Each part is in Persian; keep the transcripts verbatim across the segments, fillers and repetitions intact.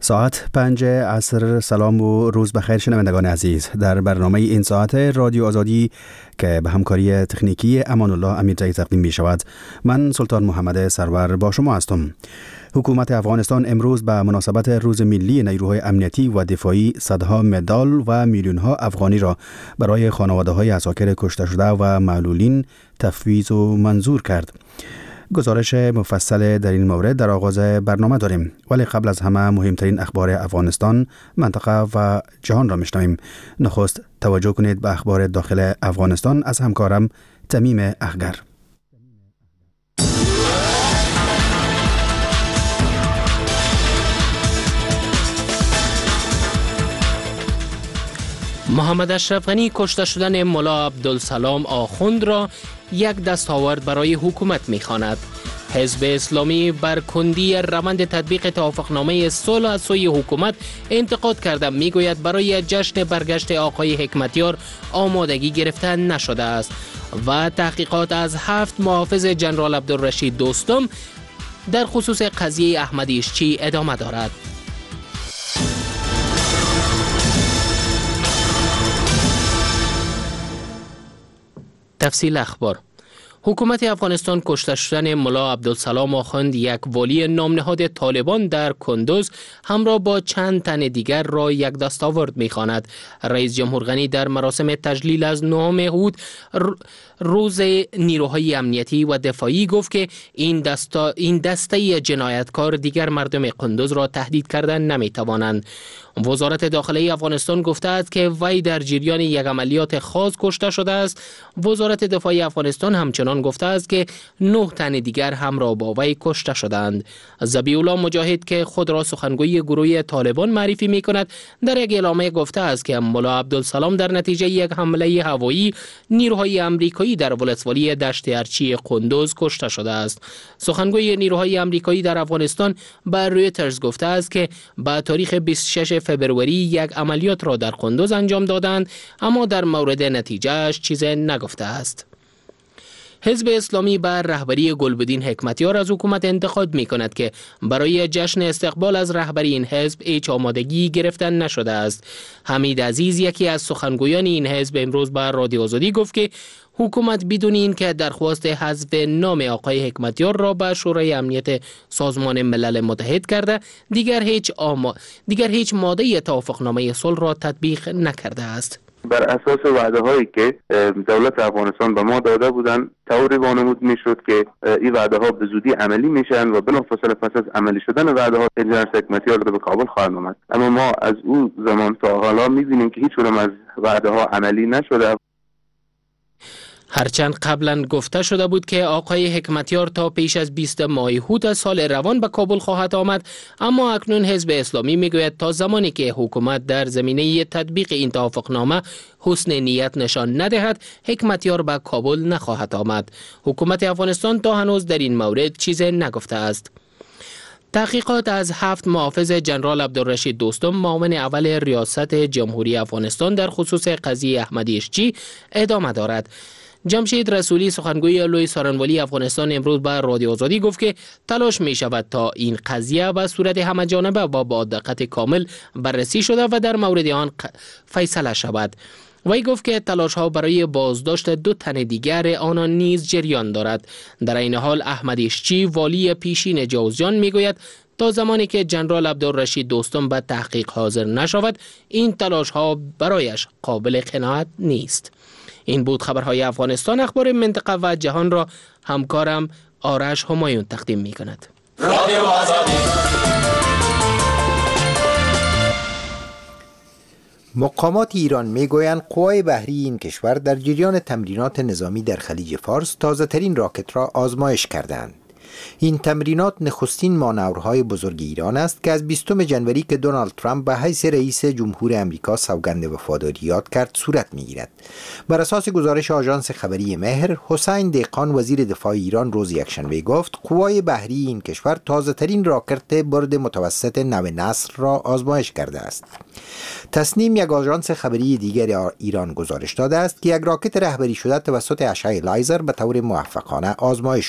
ساعت پنج عصر. سلام و روز بخیر شنوندگان عزیز. در برنامه این ساعت رادیو آزادی که به همکاری تکنیکی امان الله امیرزایی تقدیم می شود، من سلطان محمد سرور با شما هستم. حکومت افغانستان امروز به مناسبت روز ملی نیروهای امنیتی و دفاعی صدها مدال و میلیون ها افغانی را برای خانواده های عساکر کشته شده و معلولین تفویض و منظور کرد. گزارش مفصل در این مورد در آغاز برنامه داریم، ولی قبل از همه مهمترین اخبار افغانستان، منطقه و جهان را میشنویم. نخست توجه کنید به اخبار داخل افغانستان از همکارم تمیم اخگر. محمد اشرف غنی کشته شدن ملا عبدالسلام آخوند را یک دستاورد برای حکومت می‌خواند. حزب اسلامی بر کندی روند تطبیق توافقنامه صلح از سوی حکومت انتقاد کرده، میگوید برای جشن برگشت آقای حکمتیار آمادگی گرفته نشده است و تحقیقات از هفت محافظ جنرال عبدالرشید دوستم در خصوص قضیه احمد ایشچی ادامه دارد. تفصیل اخبار. حکومت افغانستان کشته شدن ملا عبدالسلام آخوند، یک والی نامنهاد طالبان در کندوز، همراه با چند تن دیگر را یک دستاورد می‌خواند. رئیس جمهور غنی در مراسم تجلیل از نهم هود روز نیروهای امنیتی و دفاعی گفت که این دستا این دسته جنایتکار دیگر مردم کندوز را تهدید کردن نمی‌توانند. وزارت داخلی افغانستان گفته است که وی در جریان یک عملیات خاص کشته شده است. وزارت دفاع افغانستان همچنان گفته است که نه تن دیگر همراه با وی کشته شدند. ذبیح الله مجاهد که خود را سخنگوی گروه طالبان معرفی می کند، در یک اعلامیه گفته است که ملا عبدالسلام در نتیجه یک حمله هوایی نیروهای آمریکایی در ولسوالی دشت ارچی کندوز کشته شده است. سخنگوی نیروهای آمریکایی در افغانستان به رویترز گفته است که با تاریخ بیست و ششم فوریه یک عملیات را در کندوز انجام دادند، اما در مورد نتیجهش چیزی نگفته است. حزب اسلامی بر رهبری گلبدین حکمتیار از حکومت انتقاد می کند که برای جشن استقبال از رهبری این حزب هیچ آمادگی گرفتن نشده است. حمید عزیز، یکی از سخنگویان این حزب، امروز بر رادیو آزادی گفت که حکومت بدون این که درخواست حذف نام آقای حکمتیار را به شورای امنیت سازمان ملل متحد کرده، دیگر هیچ آما... دیگر هیچ ماده توافقنامه صلح را تطبیق نکرده است. بر اساس وعده هایی که دولت افغانستان به ما داده بودند طوری وانمود میشد که این وعده ها به زودی عملی میشن و بلافاصله پس از عملی شدن وعده ها جنرال حکمتیار به کابل خواهند آمد. اما ما از او زمان تا حالا میبینیم که هیچ کدام از وعده ها عملی نشده. هرچند قبلا گفته شده بود که آقای حکمتیار تا پیش از بیست ماه هود از سال روان به کابل خواهد آمد، اما اکنون حزب اسلامی میگوید تا زمانی که حکومت در زمینه تطبیق این توافقنامه حسن نیت نشان ندهد، حکمتیار به کابل نخواهد آمد. حکومت افغانستان تا هنوز در این مورد چیزی نگفته است. تحقیقات از هفت محافظ جنرال عبدالرشید دوستم، معاون اول ریاست جمهوری افغانستان در خصوص قضیه احمد ایشچی ادامه دارد. جمشید رسولی، سخنگوی لوی سارنوالی افغانستان، امروز به رادیو آزادی گفت که تلاش می شود تا این قضیه به صورت همه جانبه و با دقت کامل بررسی شده و در مورد آن فیصله شود. وی گفت که تلاش ها برای بازداشت دو تن دیگر آنان نیز جریان دارد. در این حال احمد ایشچی، والی پیشین جوزجان، می گوید تا زمانی که جنرال عبدالرشید دوستم به تحقیق حاضر نشود، این تلاش ها برایش قابل قناعت نیست. این بود خبرهای افغانستان. اخبار منطقه و جهان را همکارم آرش همایون تقدیم می کند. رادیو آزادی. مقامات ایران میگویند قوای بحری این کشور در جریان تمرینات نظامی در خلیج فارس تازه ترین راکت را آزمایش کردند. این تمرینات نخستین مانورهای بزرگ ایران است که از بیستم جنوری که دونالد ترامپ به حیث رئیس جمهور امریکا سوگند وفاداری یاد کرد صورت می‌گیرد. بر اساس گزارش آژانس خبری مهر، حسین دهقان وزیر دفاع ایران روز یکشنبه گفت قوای بحری این کشور تازه ترین راکت برد متوسط نو نصر را آزمایش کرده است. تصنیم، یک آژانس خبری دیگر ایران، گزارش داده است که یک راکت رهبری شده توسط اشعه لایزر به طور موفقانه آزمایش شد.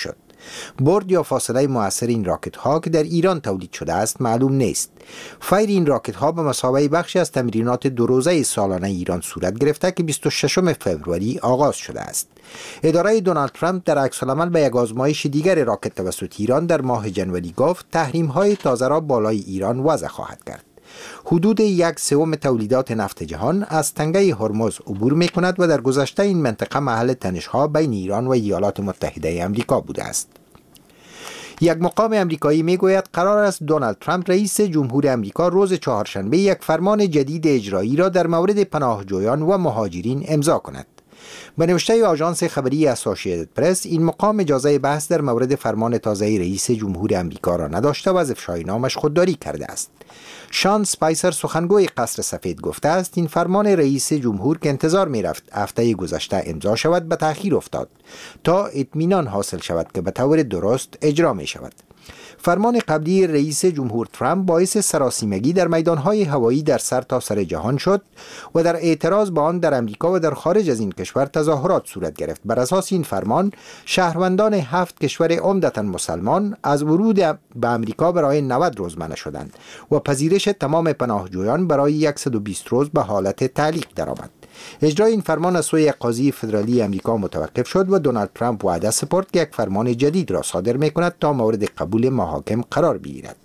برد یا فاصله مؤثر این راکت ها که در ایران تولید شده است معلوم نیست. فایر این راکت ها به مثابه بخشی از تمرینات دو روزه سالانه ایران صورت گرفته که بیست و ششم فوریه آغاز شده است. اداره دونالد ترامپ در عکس‌العمل به یک آزمایش دیگر راکت توسط ایران در ماه ژانویه گفت تحریم های تازه را بالای ایران وضع خواهد کرد. حدود یک سوم تولیدات نفت جهان از تنگه هرمز عبور می کند و در گذشته این منطقه محل تنش‌ها بین ایران و ایالات متحده آمریکا بوده است. یک مقام امریکایی می گوید قرار است دونالد ترامپ رئیس جمهور امریکا روز چهارشنبه یک فرمان جدید اجرایی را در مورد پناهجویان و مهاجرین امضا کند. به نوشته آژانس خبری اسوسییتد پرس، این مقام اجازه بحث در مورد فرمان تازه رئیس جمهور امریکا را نداشته و از افشای نامش خودداری کرده است. شان اسپایسر سخنگوی قصر سفید گفته است این فرمان رئیس جمهور که انتظار می رفت هفته گذشته امضا شود به تأخیر افتاد تا اطمینان حاصل شود که به طور درست اجرا می شود. فرمان قبلی رئیس جمهور ترامپ باعث سراسیمگی در میدانهای هوایی در سرتاسر جهان شد و در اعتراض به آن در امریکا و در خارج از این کشور تظاهرات صورت گرفت. بر اساس این فرمان شهروندان هفت کشور عمدتاً مسلمان از ورود به امریکا برای نود روز منع شدند و پذیرش تمام پناهجویان برای صد و بیست روز به حالت تعلیق درآمد. اجرای این فرمان از سوی قاضی فدرالی امریکا متوقف شد و دونالد ترامپ وعده سپرد که یک فرمان جدید را صادر می‌کند تا مورد قبول محاکم قرار بگیرد.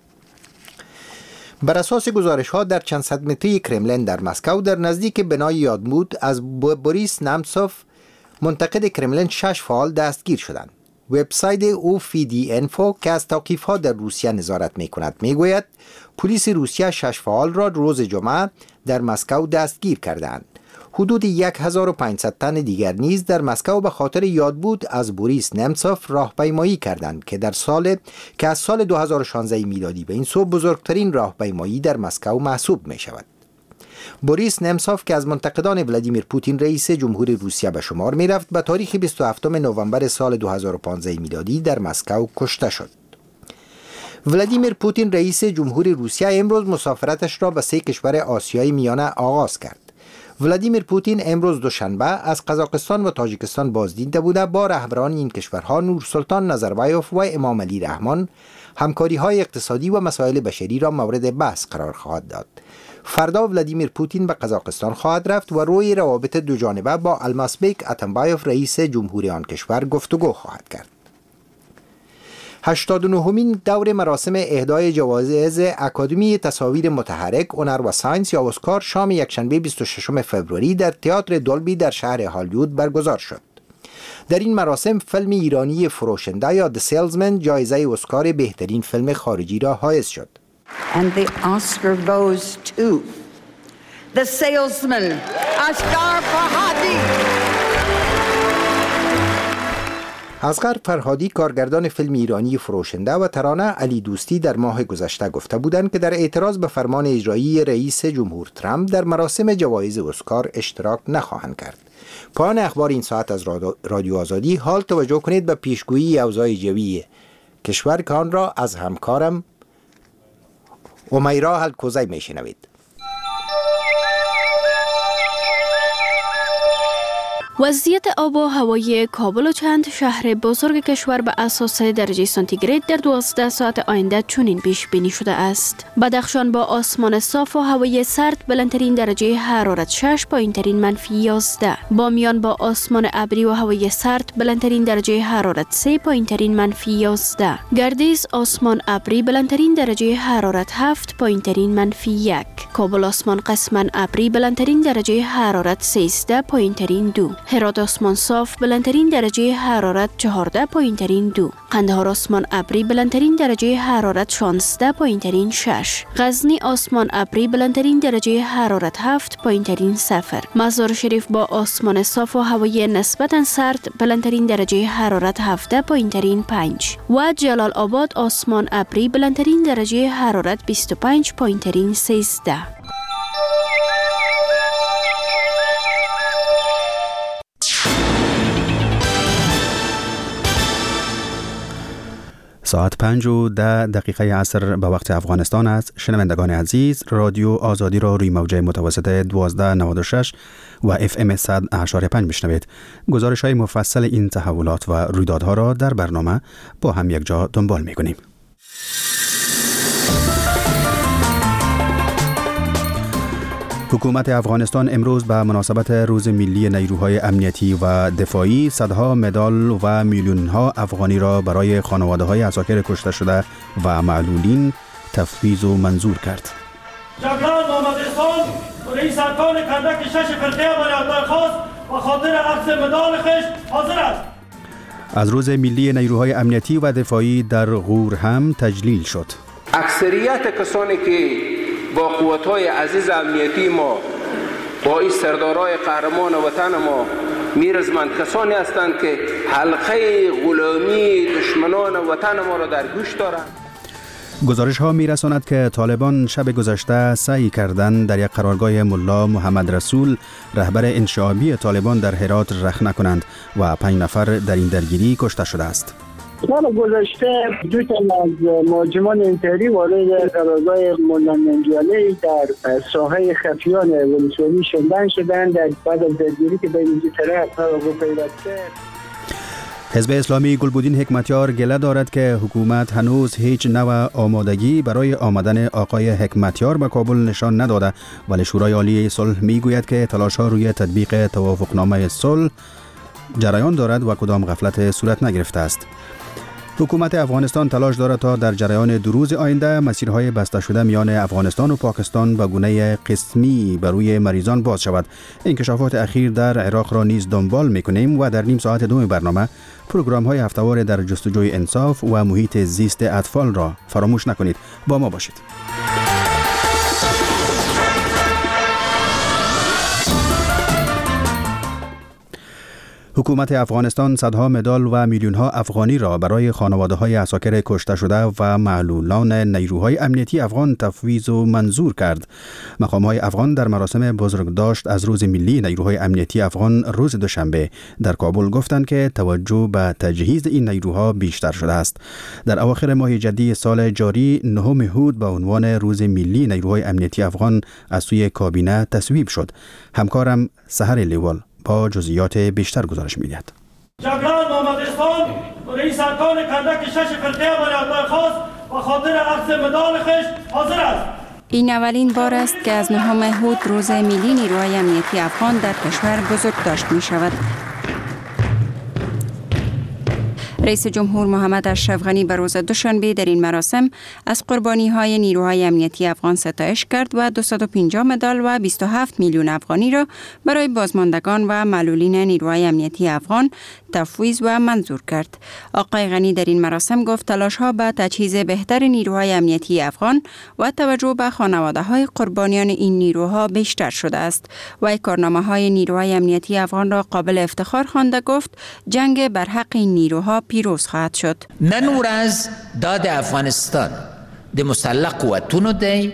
بر اساس گزارش‌ها در چند صد متری کرملین در مسکو در نزدیک بنای یادبود از بوریس نمتسوف منتقد کرملین شش فعال دستگیر شدند. وبسایت او فی دی انفو که از توقیف‌ها در روسیه نظارت می‌کند می‌گوید پلیس روسیه شش فعال را روز جمعه در مسکو دستگیر کردند. حدود هزار و پانصد تن دیگر نیز در مسکو به خاطر یادبود از بوریس نمتسوف راهپیمایی کردند که در سال که از سال دو هزار و شانزده میلادی به این سو بزرگترین راهپیمایی در مسکو محسوب می شود. بوریس نمتسوف که از منتقدان ولادیمیر پوتین رئیس جمهور روسیه به شمار می رفت به تاریخ بیست و هفتم نوامبر سال دو هزار و پانزده میلادی در مسکو کشته شد. ولادیمیر پوتین رئیس جمهور روسیه امروز مسافرتش را به سه کشور آسیای میانه آغاز کرد. ولادیمیر پوتین امروز دوشنبه از قزاقستان و تاجیکستان بازدیده بوده با رهبران این کشورها نورسلطان نظربایوف و امام علی رحمان همکاری‌های اقتصادی و مسائل بشری را مورد بحث قرار خواهد داد. فردا ولادیمیر پوتین به قزاقستان خواهد رفت و روی روابط دو جانبه با الماسبیک اتنبایوف رئیس جمهوری آن کشور گفتگو خواهد کرد. هشتاد و نهمین دور مراسم اهدای جوایز اکادمی تصاویر متحرک هنر و ساینس یا اسکار شام یکشنبه بیست و ششم فوریه در تئاتر دولبی در شهر هالیوود برگزار شد. در این مراسم فیلم ایرانی فروشنده یا The Salesman جایزه اسکار بهترین فیلم خارجی را حائز شد. And the Oscar goes to The Salesman, Asghar Farhadi. اصغر فرهادی کارگردان فیلم ایرانی فروشنده و ترانه علی دوستی در ماه گذشته گفته بودند که در اعتراض به فرمان اجرایی رئیس جمهور ترامپ در مراسم جوایز اسکار اشتراک نخواهند کرد. پایان اخبار این ساعت از رادیو آزادی. حال توجه کنید به پیشگویی اوضاع جوی کشور که آن را از همکارم امیرا الکوزی میشنوید. وضعیت آب و هوایی کابل و چند شهر بزرگ کشور به اساس درجه سانتیگراد در دوازده ساعت آینده چنین پیش بینی شده است. بدخشان با آسمان صاف و هوای سرد بلندترین درجه حرارت شش، پایینترین منفی یازده. بامیان با آسمان ابری و هوای سرد بلندترین درجه حرارت سه، پایینترین منفی یازده. گردیز آسمان ابری بلندترین درجه حرارت هفت، پایینترین منفی یک. کابل آسمان قسما ابری بلندترین درجه حرارت سیزده، پایینترین دو. هرات آسمان صاف بلندترین درجه حرارت چهارده، پایینترین دو. قندهار آسمان ابری بلندترین درجه حرارت شانزده، پایینترین شش. غزنی آسمان ابری بلندترین درجه حرارت هفت، پایینترین صفر. مزار شریف با آسمان صاف و هوای نسبتا سرد بلندترین درجه حرارت هفده، پایینترین پنج. و جلال آباد آسمان ابری بلندترین درجه حرارت بیست و پنج، پایینترین سیزده. ساعت پنج و ده دقیقه عصر به وقت افغانستان است. شنوندگان عزیز، رادیو آزادی را روی موجه متوسط دوازده نود و شش و اف ام صد و پنج میشنوید. گزارش های مفصل این تحولات و رویدادها را در برنامه با هم یک جا دنبال میکنیم. حکومت افغانستان امروز به مناسبت روز ملی نیروهای امنیتی و دفاعی صدها مدال و میلیون‌ها افغانی را برای خانواده‌های عساکر کشته شده و معلولین تفویض و منظور کرد. جنرال محمد احسان رئیس ارکان کندک شش فرقه عملیات خاص و خاطر عکس مدال خش حاضر است. از روز ملی نیروهای امنیتی و دفاعی در غور هم تجلیل شد. اکثریت کسانی که با قوت‌های عزیز امنیتی ما، با این سردارای قهرمان وطن ما میرزمند، کسانی هستند که حلقه غلامی دشمنان وطن ما را در گوش دارند. گزارش ها می رساند که طالبان شب گذشته سعی کردند در یک قرارگاه ملا محمد رسول رهبر انشعابی طالبان در هرات رخنه کنند و پنج نفر در این درگیری کشته شده است. سال گذشته دو تن از مهاجمان انتحاری وارد قرارگاه ملا ننگیاله در ساحه خفیان ولسوالی شدن شدند در بعد از درگیری که بین دو طرف رو پیوسته. حزب اسلامی گلبودین حکمتیار گله دارد که حکومت هنوز هیچ نوع آمادگی برای آمدن آقای حکمتیار به کابل نشان نداده، ولی شورای عالی صلح میگوید که تلاش‌ها روی تطبیق توافقنامه صلح جریان دارد و کدام غفلت صورت نگرفته است. حکومت افغانستان تلاش دارد تا در جریان دو روز آینده مسیرهای بسته شده میان افغانستان و پاکستان به گونه قسمی بر روی مریضان باز شود. انکشافات اخیر در عراق را نیز دنبال میکنیم و در نیم ساعت دوم برنامه پروگرام های هفته‌وار در جستجوی انصاف و محیط زیست اطفال را فراموش نکنید. با ما باشید. حکومت افغانستان صدها مدال و میلیون‌ها افغانی را برای خانواده‌های عساکر کشته شده و معلولان نیروهای امنیتی افغان تفویض و منظور کرد. مقام‌های افغان در مراسم بزرگداشت از روز ملی نیروهای امنیتی افغان روز دوشنبه در کابل گفتند که توجه به تجهیز این نیروها بیشتر شده است. در اواخر ماه جدی سال جاری نهم هود به عنوان روز ملی نیروهای امنیتی افغان از سوی کابینه تصویب شد. همکارم سحر لیوال با جزئیات بیشتر گزارش می‌دهد. جنرال محمد احسان رئیس ارکان کندک شش فرقه عملیات خاص و خاطر عکس مدال خش حاضر است. این اولین بار است که از نهم هود روز ملی نیروهای امنیتی افغان در کشور بزرگداشت می شود. رئیس جمهور محمد اشرف غنی به روز دوشنبه در این مراسم از قربانی‌های نیروهای امنیتی افغان ستایش کرد و دویست و پنجاه مدال و بیست و هفت میلیون افغانی را برای بازماندگان و معلولین نیروهای امنیتی افغان تفویض و منظور کرد. آقای غنی در این مراسم گفت تلاش‌ها به تجهیز بهتر نیروهای امنیتی افغان و توجه به خانواده‌های قربانیان این نیروها بیشتر شده است و کارنامه‌های نیروهای امنیتی افغان را قابل افتخار خوانده. گفت جنگ بر حق این نیروها پیروز خواهد شد. نن ورځ دا د افغانستان د مسلح قوتونو دی.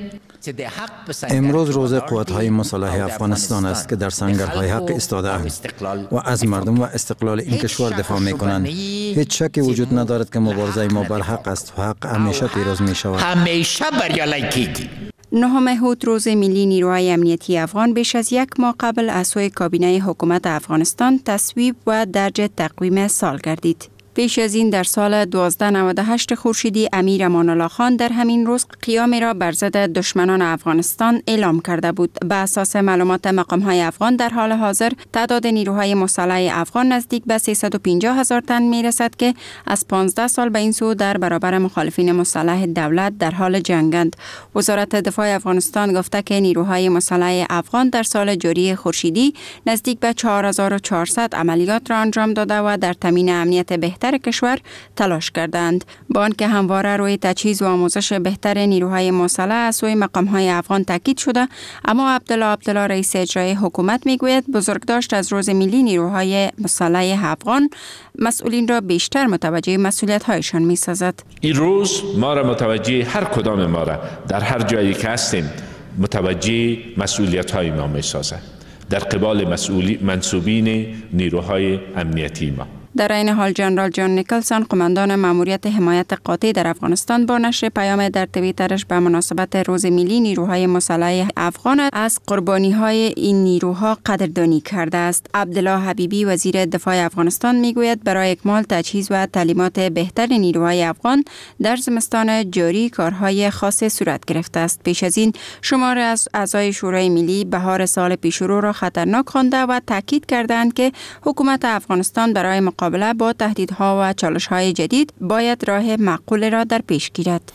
امروز روز قوت‌های مسلح افغانستان است که در سنگرهای حق ایستاده‌اند و از مردم و استقلال این کشور دفاع می‌کنند. هیچ شکی وجود ندارد که مبارزه ما بر حق است و حق همیشه پیروز می‌شود. همیشه بریالی کیږي. نهم هود روز ملی نیروهای امنیتی افغان بیش از یک ماه قبل از سوی کابینه حکومت افغانستان تصویب و درج تقویم سال گردید. پیش از این در سال هزار و دویست و نود و هشت خورشیدی امیر امان الله خان در همین روز قیام را بر ضد دشمنان افغانستان اعلام کرده بود. به اساس معلومات مقام‌های افغان در حال حاضر تعداد نیروهای مسلح افغان نزدیک به سیصد و پنجاه هزار تن میرسد که از پانزده سال به این سو در برابر مخالفین مسلح دولت در حال جنگند. وزارت دفاع افغانستان گفته که نیروهای مسلح افغان در سال جاری خورشیدی نزدیک به چهار هزار و چهارصد عملیات را انجام داده و در تامین امنیت بهتر کشور تلاش کردند. با آنکه همواره روی تجهیز و آموزش بهتر نیروهای مسلح از سوی مقام‌های افغان تاکید شده، اما عبدالله عبدالله رئیس اجرایی حکومت میگوید بزرگداشت از روز ملی نیروهای مسلح افغان مسئولین را بیشتر متوجه مسئولیت‌هایشان می‌سازد. این روز ما را متوجه هر کدام ما را در هر جایی که هستیم متوجه مسئولیت‌های ما می‌سازد در قبال مسئولی منصوبین نیروهای امنیتی ما. در این حال جنرال جان نیکلسون قماندان ماموریت حمایت قاطع در افغانستان با نشر پیام در توییترش به مناسبت روز ملی نیروهای مسلح افغان از قربانی های این نیروها قدردانی کرده است. عبدالله حبیبی وزیر دفاع افغانستان میگوید برای اکمال تجهیز و تعلیمات بهتر نیروهای افغان در زمستان جاری کارهای خاص صورت گرفته است. پیش از این شمار از اعضای شورای ملی بهار سال پیشرو را خطرناک خوانده و تاکید کردند که حکومت افغانستان برای مقابله با تهدیدها و چالش‌های جدید باید راه معقول را در پیش گیرد.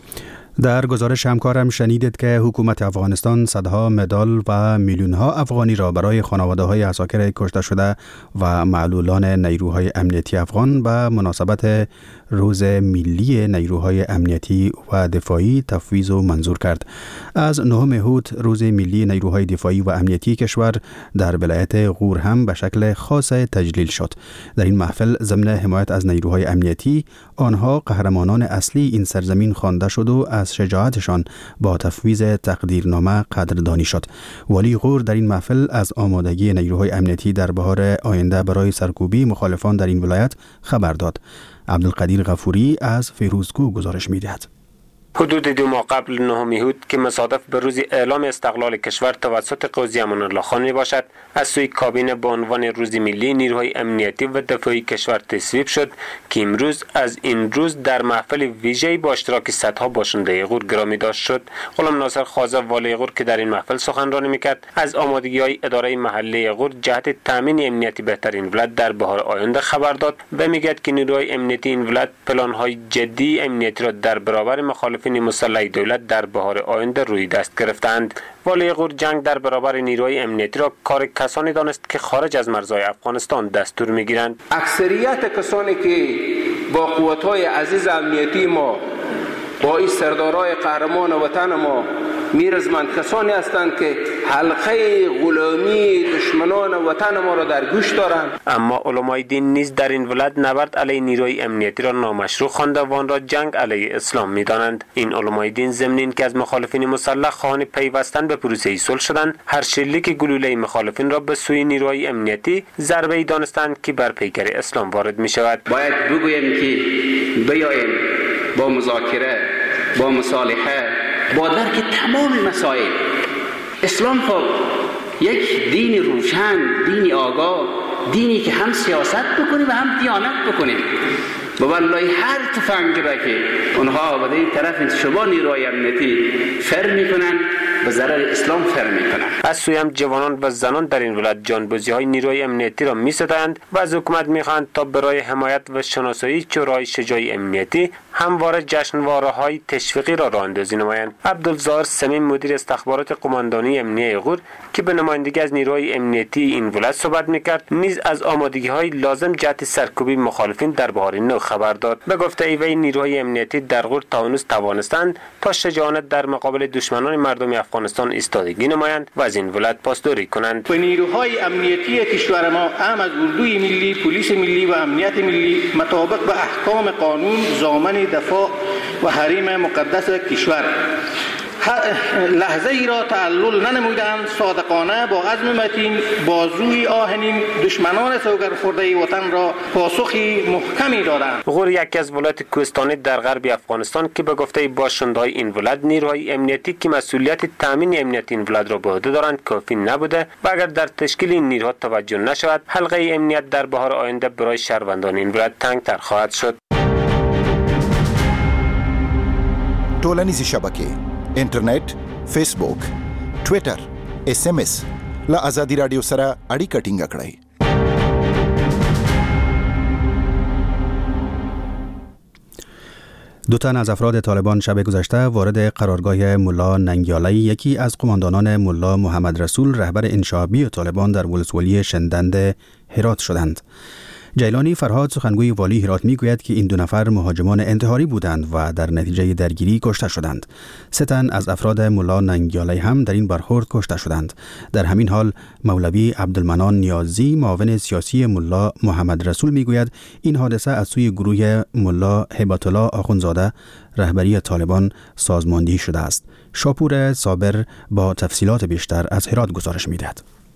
در گزارش همکارم شنیدید که حکومت افغانستان صدها مدال و میلیون‌ها افغانی را برای خانواده‌های عساکر کشته شده و معلولان نیروهای امنیتی افغان به مناسبت روز ملی نیروهای امنیتی و دفاعی تفویض و منظور کرد. از نهم اوت روز ملی نیروهای دفاعی و امنیتی کشور در ولایت غور هم به شکل خاص تجلیل شد. در این محفل ضمن حمایت از نیروهای امنیتی آنها قهرمانان اصلی این سرزمین خوانده شد و از شجاعتشان با تفویض تقدیرنامه قدردانی شد. والی غور در این محفل از آمادگی نیروهای امنیتی در بهار آینده برای سرکوبی مخالفان در این ولایت خبر داد. عبدالقدیر غفوری از فیروزکو گزارش می‌دهد. حدود دو ماه قبل نهم اوت که مصادف به روز اعلام استقلال کشور توسط قاضی امان الله خان می باشد، از سوی کابینه به عنوان روز ملی نیروهای امنیتی و دفاعی کشور تصویب شد که امروز از این روز در محفل ویژه‌ای با اشتراک صدها باشنده غور گرامی داشت شد. غلام ناصر خازه والی غور که در این محفل سخنرانی میکرد از آمادگی‌های اداره محلی غور جهت تامین امنیتی بهتر این ولایت در بهار آینده خبر داد و میگوید که نیروهای امنیتی این ولایت پلان‌های جدی امنیتی را در برابر مخالف فنی مسلح دولت در بهار آینده روی دست گرفتند. والی غور جنگ در برابر نیروهای امنیتی را کار کسانی دانست که خارج از مرزهای افغانستان دستور میگیرند. اکثریت کسانی که با قوت‌های عزیز امنیتی ما، با این سردارای قهرمان وطن ما میرزمند، کسانی هستند که حلقه غلامی دشمنان وطن ما را در گوش دارند. اما علمای دین نیز در این ولایت نبرد علیه نیروی امنیتی را نامشروع خوانده و آن را جنگ علیه اسلام میدانند. این علمای دین ضمن اینکه از مخالفین مسلح خواهان پیوستن به پروسه صلح شدند، هر شلیک گلوله مخالفین را به سوی نیروهای امنیتی ضربه ای دانستند که بر پیکر اسلام وارد می شود. باید بگوییم که بیاییم با مذاکره، با مصالحه، با درک تمام مسائل. اسلام خب یک دین روشن، دینی آگاه، دینی که هم سیاست بکنیم و هم دیانت بکنیم. و والله هر تفنگ را که اونها و این طرف شما نیروهای امنیتی فر میکنن به ضرر اسلام فر میکنن. از سوی هم جوانان و زنان در این ولایت جانبازی های نیروی امنیتی را میستایند و از حکومت میخواهند تا برای حمایت و شناسایی چهره‌های شجاع امنیتی همواره جشنواره های تشویقی را راه اندازی نمایند. عبدالظاهر سمیم مدیر استخبارات قماندانی امنیتی غور که به نمایندگی از نیروهای امنیتی این ولایت صحبت میکرد، نیز از آمادگی های لازم جهت سرکوبی مخالفین در بهار نو خبر داد. به گفته ایوی نیروهای امنیتی در غور تا هنوز توانستند تا شجاعت در مقابل دشمنان مردم افغانستان ایستادگی نمایند و از این ولایت پاسداری کنند. و نیروهای امنیتی کشور ما هم از اردوی ملی، پلیس ملی و امنیت ملی مطابق به احکام قانون ضامن دفاع و حریم مقدس کشور لحظه ای را تعلل ننمودند، صادقانه با عزم متین بازوی آهنین دشمنان سوگر خورده وطن را پاسخی محکمی دادند. غور یکی از ولایت کوهستانی در غرب افغانستان که به گفته باشنده‌های این ولایت نیروهای امنیتی که مسئولیت تامین امنیت این ولایت را به عهده دارند کافی نبوده و اگر در تشکیل این نیروها توجه نشود، حلقه امنیت در بهار آینده برای شهروندان این ولایت تنگ‌تر خواهد شد. ټولنیزې شبکې انټرنیټ، فیسبوک، ټویټر، اس ام اس له آزادي رادیو سره اړیکه ټینګه کړئ. دو تن از افراد طالبان شب گذشته وارد قرارگاه ملا ننگیالی، یکی از قماندانان ملا محمد رسول رهبر انشابی طالبان در ولسوالی شندند هرات شدند. جیلانی فرهاد سخنگوی والی هرات میگوید که این دو نفر مهاجمان انتحاری بودند و در نتیجه درگیری کشته شدند. سه تن از افراد ملا ننگیالی هم در این برخورد کشته شدند. در همین حال مولوی عبدالمنان نیازی معاون سیاسی ملا محمد رسول میگوید این حادثه از سوی گروه ملا هیبت الله آخوندزاده رهبری طالبان سازماندهی شده است. شاپور صابر با تفصیلات بیشتر از هرات گزارش میدهد.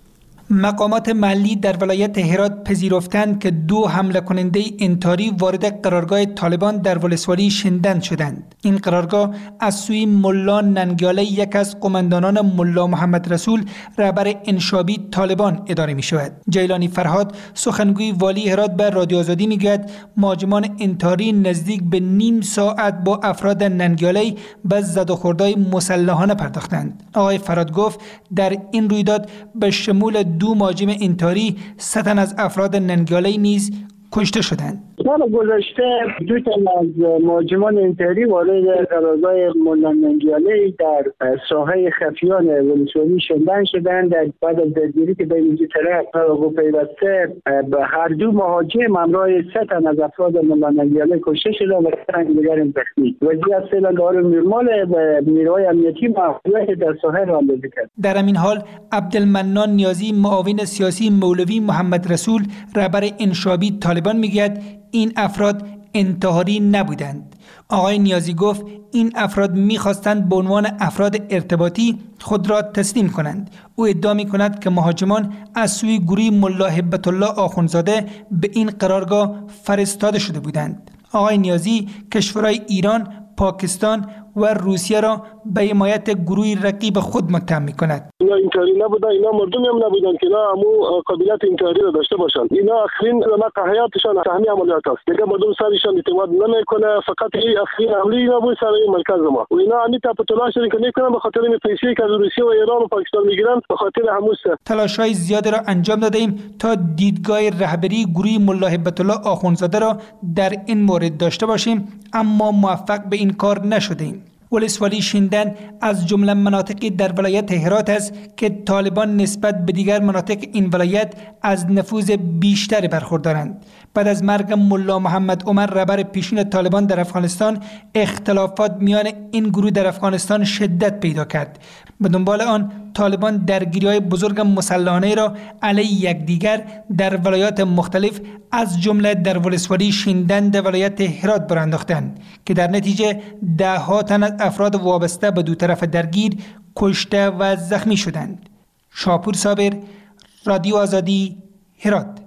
مقامات محلی در ولایت هرات پذیرفتند که دو حمله کننده انتحاری وارد قرارگاه طالبان در ولسوالی شندن شدند. این قرارگاه از سوی ملا ننگیاله، یک از قماندانان ملا محمد رسول رهبر انشابی طالبان اداره می شود. جیلانی فرهاد سخنگوی والی هرات به رادیو آزادی میگوید مهاجمان انتحاری نزدیک به نیم ساعت با افراد ننگیاله به زد و خوردهای مسلحانه پرداختند. آقای فرهاد گفت در این رویداد به شمول دو مهاجم انتحاری سه تن از افراد ننگیاله نیز کشته شدند. سال گذشته دو تن از مهاجمان انتحاری وارد قرارگاه ملا ننگیاله در ساحه خفیان ولسوالی شندن شدند. در بعد از درگیری که بین دو طرف قرارگاه پیوسته به هر دو مهاجم همراه سه تن از افراد ملا ننگیاله کشته شدند و سه تن دیگر تخلیه. وضعیت فعلا داره نرمال و نیروهای امنیتی معافیت در ساحه رانندگی کرد. در همین حال عبدالمنان نیازی معاون سیاسی مولوی محمد رسول رهبر انشابی طالبان میگوید این افراد انتحاری نبودند. آقای نیازی گفت این افراد می‌خواستند به عنوان افراد ارتباطی خود را تسلیم کنند. او ادعا می‌کند که مهاجمان از سوی گروه ملا هبت الله آخوندزاده به این قرارگاه فرستاده شده بودند. آقای نیازی کشورهای ایران، پاکستان و روسیه را به حمایت گروه رقیب خود متهم می‌کند. اینا انتحاری نبودن، اینا مردمی هم نبودن که اینا همو قابلیت انتحاری را داشته باشن. اینا اخرین نقطه حیاتشان تهمی عملیات است. دیگه مردم سرشان اعتماد نمیکنه، فقط این اخرین حمله اینا بود سر این مرکز ما. و اینا همین تپتلاش که میکنن به خاطر این پیسه‌ای که از روسیه و ایران و پاکستان میگیرن، به خاطر هموس. تلاش‌های زیادی را انجام دادیم تا دیدگاه رهبری گروه ملا هبت الله آخوندزاده را در این مورد داشته باشیم، اما موفق به این کار نشدیم. ولسوالی شندن از جمله مناطقی در ولایت هرات است که طالبان نسبت به دیگر مناطق این ولایت از نفوذ بیشتری برخوردارند. بعد از مرگ ملا محمد عمر رهبر پیشین طالبان در افغانستان، اختلافات میان این گروه در افغانستان شدت پیدا کرد. به دنبال آن طالبان درگیری‌های بزرگ مسلحانه را علیه یکدیگر در ولایات مختلف از جمله در ولسوالی شندن در ولایت هرات برانداختند که در نتیجه ده ها تن از افراد وابسته به دو طرف درگیر کشته و زخمی شدند. شاپور صابر، رادیو آزادی، هرات.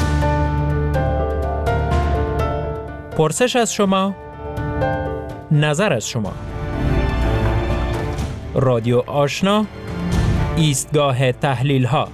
پرسش از شما، نظر از شما. رادیو آشنا، ایستگاه تحلیل ها.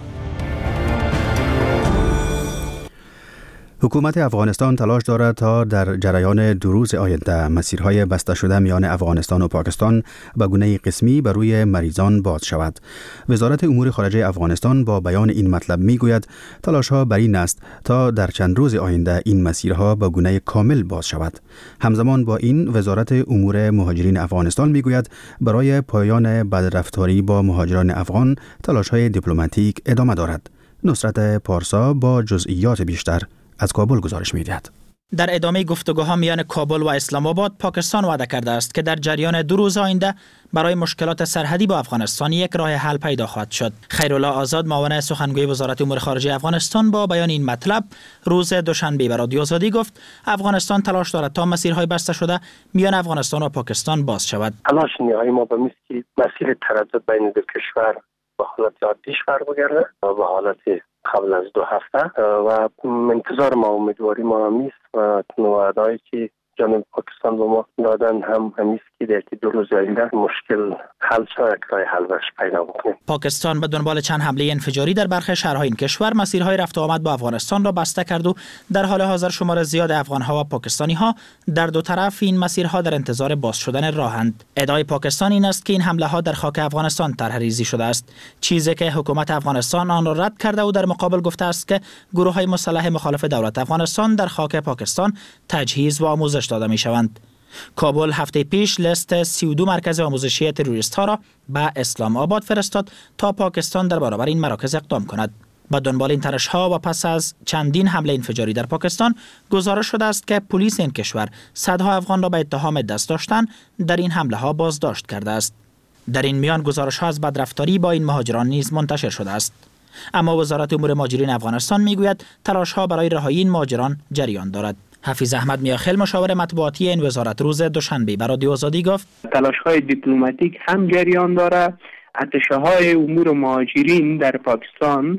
حکومت افغانستان تلاش دارد تا در جریان دو روز آینده مسیرهای بسته شده میان افغانستان و پاکستان به گونه قسمی بر روی مریضان باز شود. وزارت امور خارجه افغانستان با بیان این مطلب میگوید تلاش‌ها بر این است تا در چند روز آینده این مسیرها به گونه کامل باز شود. همزمان با این وزارت امور مهاجرین افغانستان میگوید برای پایان بدرفتاری با مهاجران افغان تلاش‌های دیپلماتیک ادامه دارد. نصرت پارسا با جزئیات بیشتر از کابل گزارش می‌دهد. در ادامه گفتگوها میان کابل و اسلام آباد، پاکستان وعده کرده است که در جریان دو روز آینده برای مشکلات سرحدی با افغانستان یک راه حل پیدا خواهد شد. خیرالله آزاد معاون سخنگوی وزارت امور خارجه افغانستان با بیان این مطلب روز دوشنبه به رادیو آزادی گفت افغانستان تلاش دارد تا مسیرهای بسته شده میان افغانستان و پاکستان باز شود. تلاش نهایی ما به مسیر مسیر تردد بین دو کشور به حالت عادیش قرار بگیرد و به حالت قبل از دو هفته و انتظار ما امیدواری ما همیست و وعده‌ای که جانب پاکستان به ما دادن هم همیست که در دو روز آینده مشکل حل شود، راه حل برش پیدا بکنیم. پاکستان به دنبال چند حمله انفجاری در برخی شهرهای این کشور مسیرهای رفت و آمد با افغانستان را بسته کرد و در حال حاضر شمار زیاد افغان‌ها و پاکستانی‌ها در دو طرف این مسیرها در انتظار باز شدن راهند. ادعای پاکستان این است که این حمله‌ها در خاک افغانستان طرح‌ریزی شده است، چیزی که حکومت افغانستان آن را رد کرده و در مقابل گفته است که گروه‌های مسلح مخالف دولت افغانستان در خاک پاکستان تجهیز و آموزش داده می‌شوند. کابل هفته پیش لیست سی و دو مرکز آموزشی تروریست ها را به اسلام آباد فرستاد تا پاکستان در برابر این مراکز اقدام کند. با دنبال این تلاش ها و پس از چندین حمله انفجاری در پاکستان، گزارش شده است که پلیس این کشور صدها افغان را به اتهام دست داشتن در این حمله ها بازداشت کرده است. در این میان گزارش ها از بدرفتاری با این مهاجران نیز منتشر شده است. اما وزارت امور مهاجرین افغانستان میگوید تلاش ها برای رهایی این مهاجران جریان دارد. حفیظ احمد میاخیل مشاور مطبوعاتی این وزارت روز دوشنبه به رادیو آزادی گفت تلاش‌های دیپلماتیک هم جریان داره. اتشه‌های امور مهاجرین در پاکستان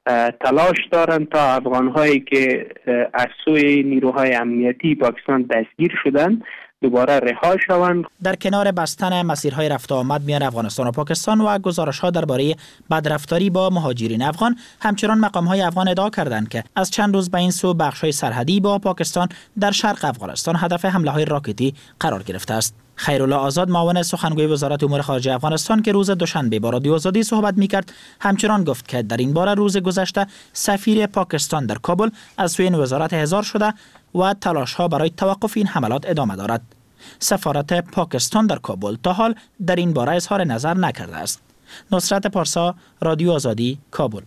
تلاش دارند تا افغان‌هایی که از سوی نیروهای امنیتی پاکستان دستگیر شدند دوباره رها شوند. در کنار بستن مسیرهای رفت و آمد میان افغانستان و پاکستان و گزارش‌ها درباره بدرفتاری با مهاجرین افغان، همچنان مقام‌های افغان ادعا کردند که از چند روز به این سو بخش‌های سرحدی با پاکستان در شرق افغانستان هدف حمله‌های راکتی قرار گرفته است. خیرالله آزاد، معاون سخنگوی وزارت امور خارجه افغانستان که روز دوشنبه با رادیو آزادی صحبت می‌کرد، همچنان گفت که در این باره روز گذشته سفیر پاکستان در کابل از سوی وزارت احضار شده و تلاش‌ها برای توقف این حملات ادامه دارد. سفارت پاکستان در کابل تا حال در این باره اظهار نظر نکرده است. نصرت پارسا، رادیو آزادی، کابل.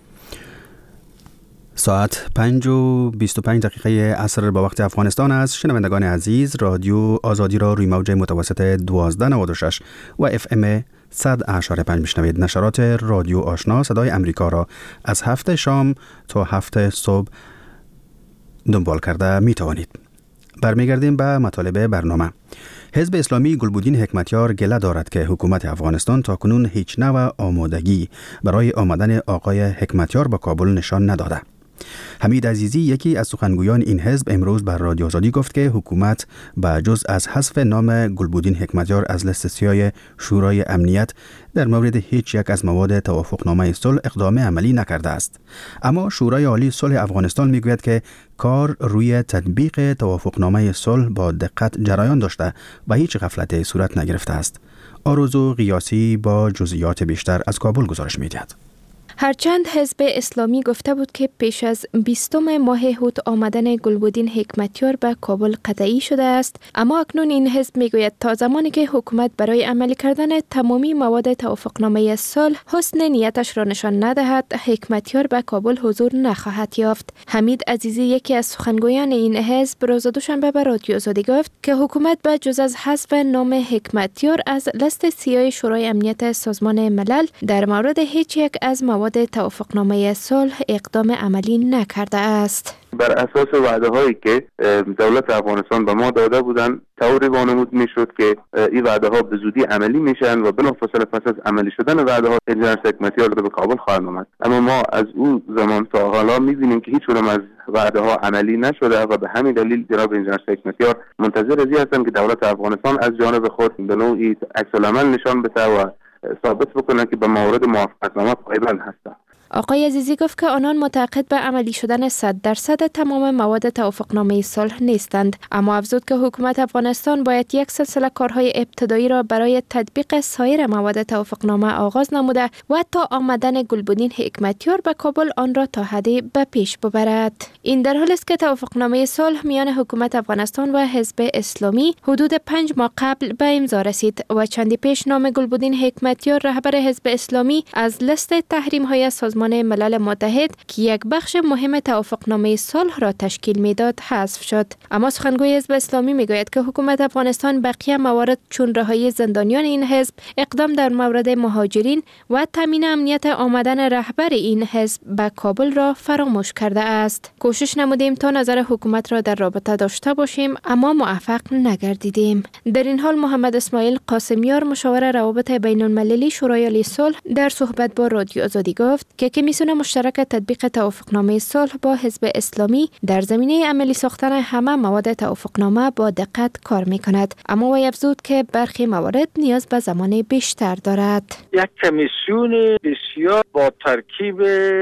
ساعت پنج و بیست و پنج دقیقه عصر با وقت افغانستان است. شنوندگان عزیز، رادیو آزادی را روی موج متوسط دوازده نود و شش و اف ام صد اشاره پنج میشنوید. نشرات رادیو آشنا صدای امریکا را از هفت شام تا هفت صبح دنبال کرده می توانید. برمیگردیم به مطالب برنامه. حزب اسلامی گلبودین حکمتیار گله دارد که حکومت افغانستان تاکنون هیچ نوع آمادگی برای آمدن آقای حکمتیار به کابل نشان نداده. حمید عزیزی، یکی از سخنگویان این حزب، امروز بر رادیو آزادی گفت که حکومت با جز از حذف نام گلبودین حکمتیار از لیست سیاه شورای امنیت در مورد هیچ یک از مواد توافقنامه صلح اقدام عملی نکرده است. اما شورای عالی صلح افغانستان میگوید که کار روی تطبیق توافقنامه صلح با دقت جریان داشته و هیچ غفلتی صورت نگرفته است. آرزو قیاسی با جزئیات بیشتر از کابل گزارش می‌دهد. هرچند حزب اسلامی گفته بود که پیش از بیستم ماه هوت آمدن گلبودین حکمتیار به کابل قطعی شده است، اما اکنون این حزب میگوید تا زمانی که حکومت برای عملی کردن تمامی مواد توافقنامه صلح حسن نیتش را نشان ندهد، حکمتیار به کابل حضور نخواهد یافت. حمید عزیزی، یکی از سخنگویان این حزب، روز دوشنبه به رادیو آزادی گفت که حکومت به جز از حذف نام حکمتیار از لیست سیاه شورای امنیت سازمان ملل در مورد هیچ یک از مواد توافقنامه صلح اقدام عملی نکرده است. بر اساس وعده هایی که دولت افغانستان به ما داده بودند طوری وانمود میشد که این وعده ها به زودی عملی میشن و بلافاصله پس از عملی شدن وعده ها انجینر حکمتیار به کابل خواهند آمد. اما ما از اون زمان تا حالا میبینیم که هیچ کدام از وعده ها عملی نشده و به همین دلیل جناب انجینر حکمتیار منتظر ازی هستند که دولت افغانستان از جانب خود به نوعی عکس العمل نشان بده و ثابت بکنه که به موارد موافقتنامه پایبند هستند. آقای عزیزی گفت که آنان معتقد به عملی شدن صد درصد تمام مواد توافقنامه صلح نیستند، اما افزود که حکومت افغانستان باید یک سلسله کارهای ابتدایی را برای تطبیق سایر مواد توافقنامه آغاز نموده و تا آمدن گلبودین حکمتیار به کابل آن را تا حدی به پیش ببرد. این در حالی است که توافقنامه صلح میان حکومت افغانستان و حزب اسلامی حدود پنج ماه قبل به امضا رسید و چندی پیش نام گلبودین حکمتیار، رهبر حزب اسلامی، از لیست تحریم‌های سازمان ملل متحد که یک بخش مهم توافقنامه صلح را تشکیل میداد حذف شد. اما سخنگوی حزب اسلامی میگوید که حکومت افغانستان بقیه موارد چون رهایی زندانیان این حزب، اقدام در مورد مهاجرین و تامین امنیت آمدن رهبر این حزب به کابل را فراموش کرده است. کوشش نمودیم تا نظر حکومت را در رابطه داشته باشیم اما موفق نگردیدیم. در این حال محمد اسماعیل قاسمیار، مشاور روابط بین المللی شورای عالی صلح، در صحبت با رادیو آزادی گفت که کمیسیون مشترک تطبیق توافقنامه صلح با حزب اسلامی در زمینه عملی ساختن همه مواد توافقنامه با دقت کار می‌کند، اما وی افزود که برخی موارد نیاز به زمان بیشتر دارد. یک کمیسیون بسیار با ترکیب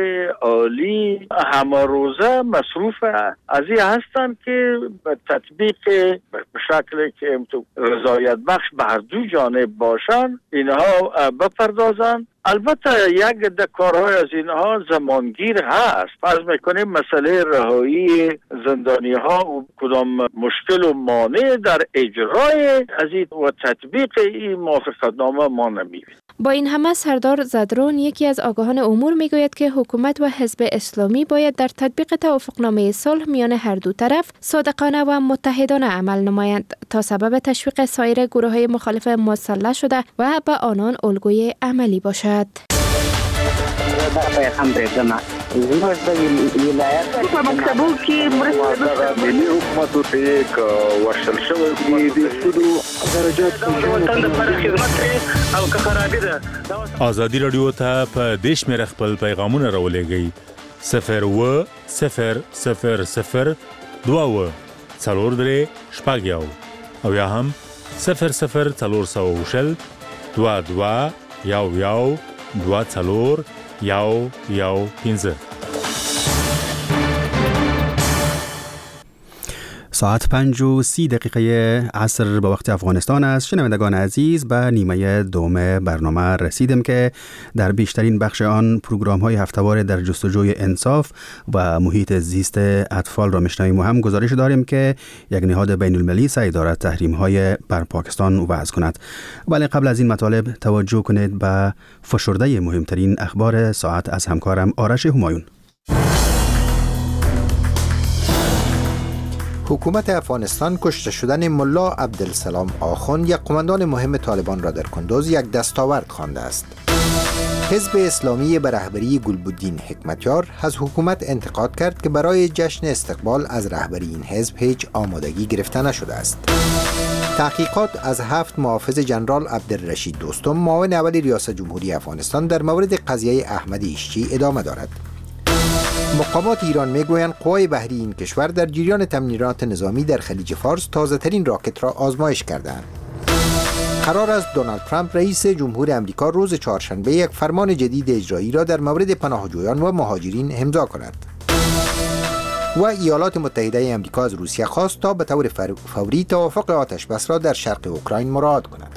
عالی همه روزه مصروف از این هستند که تطبیق به شکلی که رضایت بخش به هر دو جانب باشند اینها بپردازند. البته یک ده کارهای از اینها زمانگیر هست. فرض میکنیم مسئله رهایی زندانی ها و کدام مشکل و مانع در اجرای از این و تطبیق این موافقتنامه ما نمیبینیم. با این همه سردار زدرون، یکی از آگاهان امور، میگوید که حکومت و حزب اسلامی باید در تطبیق توافقنامه صلح میان هر دو طرف صادقانه و متحدانه عمل نمایند تا سبب تشویق سایر گروه‌های مخالف مسلح شده و به آنان الگوی عملی باشد. زموږ د ولایت په مکتبو کې مرسته ملي حکومت ته یک ورشل شوی د سودو درجات لپاره خدمت او که خرابې ده. آزادي رادیو ته په دیش مې خپل پیغامونه راولېږئ صفر و صفر صفر صفر دو و چلور دری شپږ یو او یا هم صفر صفر چلور سوه وشل دو دو یو یو دو چلور یو یو پنځه. ساعت پنج و سی دقیقه عصر به وقت افغانستان است. شنوندگان عزیز، به نیمه دوم برنامه رسیدیم که در بیشترین بخش آن پروگرام های هفته‌وار در جستجوی انصاف و محیط زیست اطفال را میشنویم و هم گزارش داریم که یک نهاد بین المللی سعی دارد تحریم های بر پاکستان وضع کند. ولی قبل از این مطالب توجه کنید به فشرده مهمترین اخبار ساعت از همکارم آرش همایون. حکومت افغانستان کشته شدن ملا عبدالسلام آخوند، یک قماندان مهم طالبان را در کندوز یک دستاورد خوانده است. حزب اسلامی به رهبری گلبدین حکمتیار از حکومت انتقاد کرد که برای جشن استقبال از رهبری این حزب هیچ آمادگی گرفته نشده است. تحقیقات از هفت محافظ جنرال عبدالرشید دوستم، معاون اول ریاست جمهوری افغانستان، در مورد قضیه احمد ایشچی ادامه دارد. مقامات ایران میگویند قوای بحری این کشور در جریان تمرینات نظامی در خلیج فارس تازه ترین راکت را آزمایش کردند. قرار است دونالد ترامپ رئیس جمهور امریکا روز چهارشنبه یک فرمان جدید اجرایی را در مورد پناهجویان و مهاجرین امضا کند. و ایالات متحده امریکا از روسیه خواست تا به طور فوری توافق آتش بس را در شرق اوکراین مراعات کند.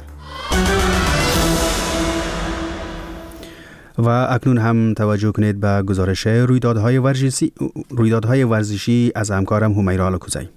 و اکنون هم توجه کنید به گزارش رویدادهای ورزشی رویدادهای ورزشی از همکارم همیرا الکوزی.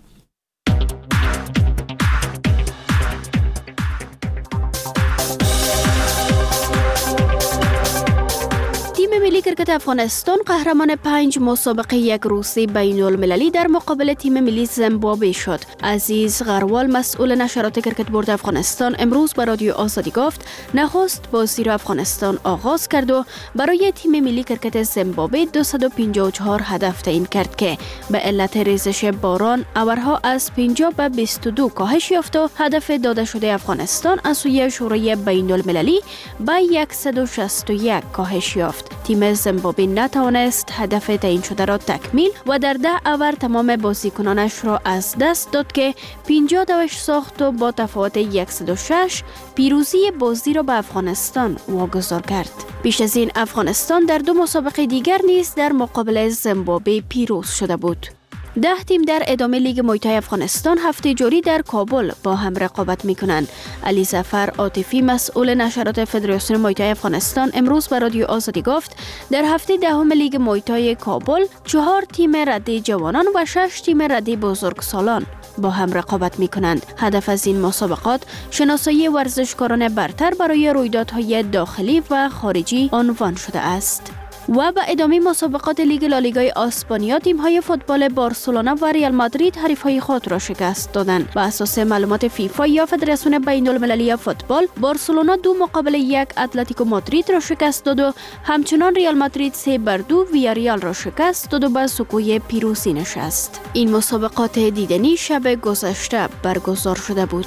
ملی کرکت افغانستان قهرمان پنج مسابقه یک روزه بین المللی در مقابل تیم ملی زیمبابوه شد. عزیز غروال، مسئول نشرات کرکت بورد افغانستان، امروز به رادیو آزادی گفت نخست بازی را افغانستان آغاز کرد و برای تیم ملی کرکت زیمبابوه دویست و پنجاه و چهار هدف تعیین کرد که به علت ریزش باران اورها از پنجاه به بیست و دو کاهش یافت و هدف داده شده افغانستان از سوی شورای بین المللی به صد و شصت و یک کاهش یافت. تیم زیمبابوه نتوانست هدف تعیین شده را تکمیل و در ده اوور تمام بازیکنانش را از دست داد که پنجاه دوش ساخت و با تفاوت صد و شش پیروزی بازی را به افغانستان واگذار کرد. پیش از این افغانستان در دو مسابقه دیگر نیز در مقابل زیمبابوه پیروز شده بود. ده تیم در ادامه لیگ مویتای افغانستان هفته جاری در کابل با هم رقابت می‌کنند. علی ظفر عاطفی، مسئول نشرات فدراسیون مویتای افغانستان، امروز به رادیو آزادی گفت در هفته دهم لیگ مویتای کابل چهار تیم رده جوانان و شش تیم رده بزرگسالان با هم رقابت می‌کنند. هدف از این مسابقات شناسایی ورزشکاران برتر برای رویدادهای داخلی و خارجی عنوان شده است. و به ادامه مسابقات لیگ لالیگای اسپانیا، تیم‌های فوتبال بارسلونا و ریال مادرید حریف‌های خود را شکست دادند. بر اساس معلومات فیفا یا فدراسیون بین‌المللی فوتبال، بارسلونا دو مقابل یک اتلتیکو مادرید را شکست داد و همچنان ریال مادرید سه بر دو ویاریال را شکست داد و به سکوی پیروزی نشست. این مسابقات دیدنی شب گذشته برگزار شده بود.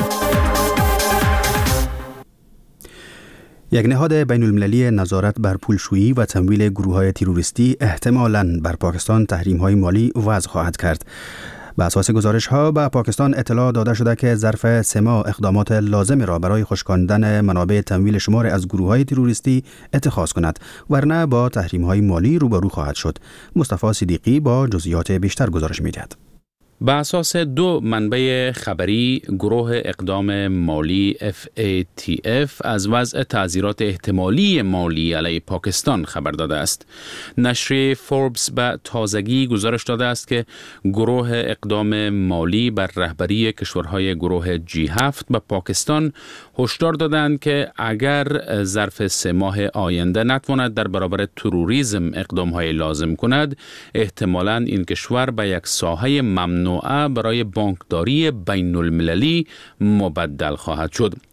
یک نهاد بین المللی نظارت بر پولشویی و تمویل گروه‌های تروریستی احتمالاً بر پاکستان تحریم‌های مالی وضع خواهد کرد. به اساس گزارش‌ها به پاکستان اطلاع داده شده که ظرف سه ماه اقدامات لازم را برای خشکاندن منابع تمویل شمار از گروه‌های تروریستی اتخاذ کند، ورنه با تحریم‌های مالی روبرو خواهد شد. مصطفی صدیقی با جزئیات بیشتر گزارش می‌دهد. به اساس دو منبع خبری، گروه اقدام مالی اف ای تی اف از وضع تعزیرات احتمالی مالی علیه پاکستان خبر داده است. نشریه فوربس به تازگی گزارش داده است که گروه اقدام مالی بر رهبری کشورهای گروه جی هفت به پاکستان هشدار دادند که اگر ظرف سه ماه آینده نتواند در برابر تروریسم اقدامهای لازم کند، احتمالاً این کشور به یک ساحه ممنوع برای بانکداری بین المللی مبدل خواهد شد.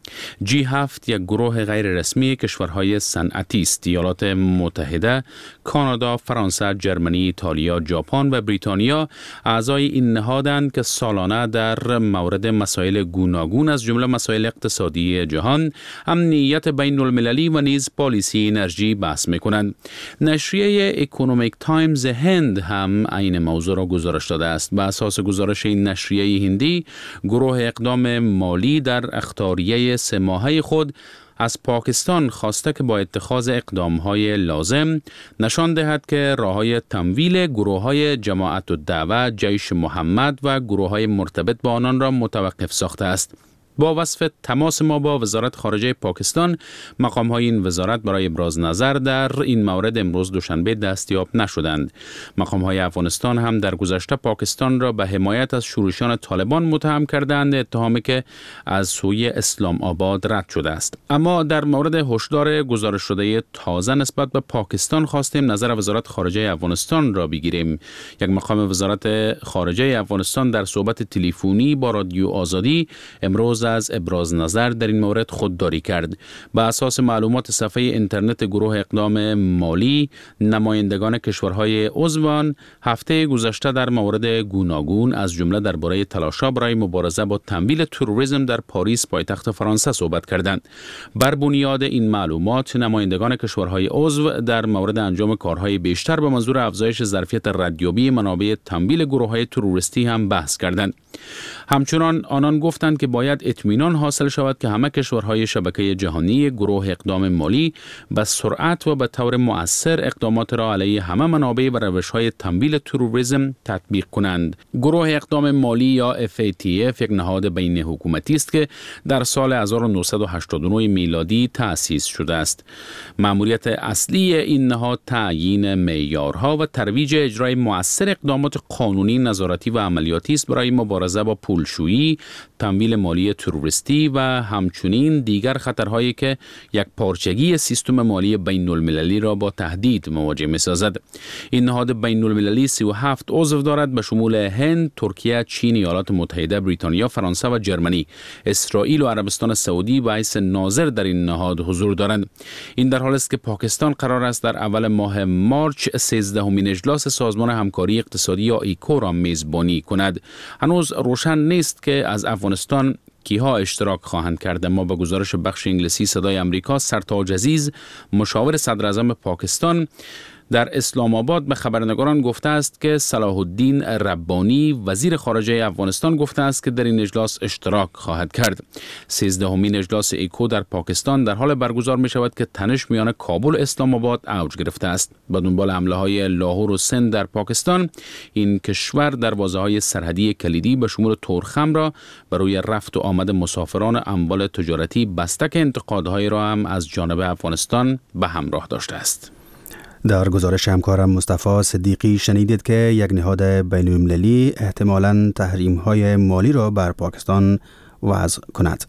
جی هفت یک گروه غیر رسمی کشورهای صنعتی است. ایالات متحده، کانادا، فرانسه، جرمنی، ایتالیا، ژاپن و بریتانیا اعضای این نهادند که سالانه در مورد مسائل گوناگون از جمله مسائل اقتصادی جهان، امنیت بین المللی و نیز پالیسی انرژی بحث می‌کنند. نشریه اکونومیک تایمز هند هم این موضوع را گزارش داده است. به اساس گزارش این نشریه هندی، گروه اقدام مالی در اخطاریه سه ماهه خود از پاکستان خواسته که با اتخاذ اقدام‌های لازم نشان دهد که راه‌های تمویل گروه‌های جماعت الدعوه، جیش محمد و گروه‌های مرتبط با آنان را متوقف ساخته است. با وصف تماس ما با وزارت خارجه پاکستان، مقام‌های این وزارت برای ابراز نظر در این مورد امروز دوشنبه دستیاب نشدند. مقام‌های افغانستان هم در گذشته پاکستان را به حمایت از شورشیان طالبان متهم کردند، اتهامی که از سوی اسلام آباد رد شده است. اما در مورد هشدار گزارش شده تازه نسبت به پاکستان خواستیم نظر وزارت خارجه افغانستان را بگیریم. یک مقام وزارت خارجه افغانستان در صحبت تلفنی با رادیو آزادی امروز از ابراز نظر در این مورد خودداری کرد. به اساس معلومات صفحه اینترنت گروه اقدام مالی، نمایندگان کشورهای عضو هفته گذشته در مورد گوناگون از جمله درباره تلاش‌ها برای مبارزه با تمویل تروریسم در پاریس پایتخت فرانسه صحبت کردند. بر بنیاد این معلومات، نمایندگان کشورهای عضو در مورد انجام کارهای بیشتر به منظور افزایش ظرفیت ردیابی منابع تمویل گروه‌های تروریستی هم بحث کردند. همچنان آنان گفتند که باید اطمینان حاصل شود که همه کشورهای شبکه جهانی گروه اقدام مالی به سرعت و به طور مؤثر اقدامات را علیه همه منابع و روش‌های تمویل تروریسم تطبیق کنند. گروه اقدام مالی یا اف ای تی اف یک نهاد بین حکومتی است که در سال هزار و نهصد و هشتاد و نه میلادی تأسیس شده است. مأموریت اصلی این نهاد تعیین معیارها و ترویج اجرای مؤثر اقدامات قانونی، نظارتی و عملیاتی است برای مبارزه با پولشویی، تمویل مالی تروریستی و همچنین دیگر خطرهایی که یک پارچگی سیستم مالی بین المللی را با تهدید مواجه می‌سازد. این نهاد بین المللی سی و هفت عضو دارد به شمول هند، ترکیه، چین، ایالات متحده، بریتانیا، فرانسه و جرمنی. اسرائیل و عربستان سعودی به حیث ناظر در این نهاد حضور دارند. این در حالی است که پاکستان قرار است در اول ماه مارچ سیزدهمین اجلاس سازمان همکاری اقتصادی یا ایکو را میزبانی کند. هنوز روشن نیست که از افغانستان کیها اشتراک خواهند کرد، اما با گزارش بخش انگلیسی صدای آمریکا، سرتاج عزیز مشاور صدر اعظم پاکستان در اسلام آباد به خبرنگاران گفته است که صلاح الدین ربانی وزیر خارجه افغانستان گفته است که در این اجلاس اشتراک خواهد کرد. سیزدهمین اجلاس ایکو در پاکستان در حال برگزار می شود که تنش میان کابل و اسلام آباد اوج گرفته است. به دنبال حمله های لاهور و سند در پاکستان، این کشور دروازه های سرحدی کلیدی به شمول تورخم را برای رفت و آمد مسافران اموال تجارتی بسته که انتقادهای را هم از جانب افغانستان به همراه داشته است. در گزارش همکارم مصطفی صدیقی شنیدید که یک نهاد بین المللی احتمالاً تحریم‌های مالی را بر پاکستان وضع کند.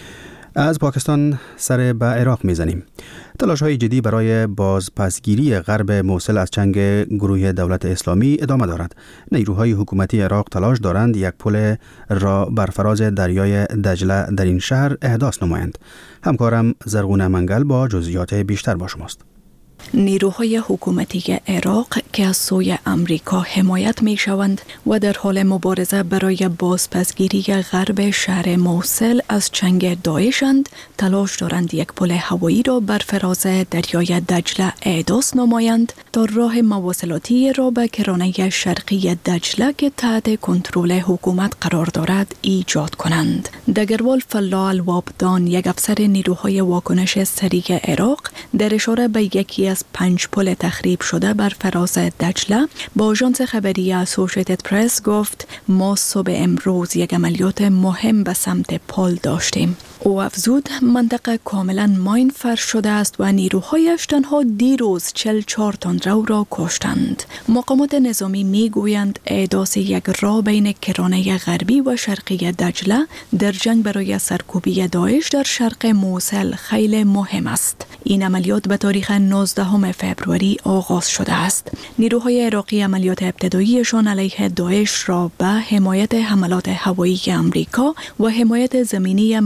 از پاکستان سر به عراق میزنیم. تلاش‌های جدی برای بازپسگیری غرب موصل از چنگ گروه دولت اسلامی ادامه دارد. نیروهای حکومتی عراق تلاش دارند یک پل را بر فراز دریای دجله در این شهر احداث نمایند. همکارم زرغون منگل با جزئیات بیشتر با شماست. نیروهای حکومتی عراق که از سوی امریکا حمایت می شوند و در حال مبارزه برای بازپسگیری غرب شهر موصل از چنگ داعشند، تلاش دارند یک پل هوایی را بر فراز دریای دجله احداث نمایند تا راه مواصلاتی را به کرانه شرقی دجله که تحت کنترل حکومت قرار دارد ایجاد کنند. دگروال فلاح الوابدان، یک افسر نیروهای واکنش سریع عراق، در اشاره به یکی از پنج پل تخریب شده بر فراز دجله با آژانس خبری اسوسییتد پرس گفت: ما صبح امروز یک عملیات مهم به سمت پل داشتیم. او افزود منطقه کاملا ماین فرش شده است و نیروهایش تنها دیروز چهل و چهار تندرو را کشتند. مقامات نظامی می گویند احداث یک راه بین کرانه غربی و شرقی دجله در جنگ برای سرکوبی داعش در شرق موصل خیلی مهم است. این عملیات به تاریخ نوزدهم فوریه آغاز شده است. نیروهای عراقی عملیات ابتداییشان علیه داعش را به حمایت حملات هوایی آمریکا و حمایت زمینی ملیشه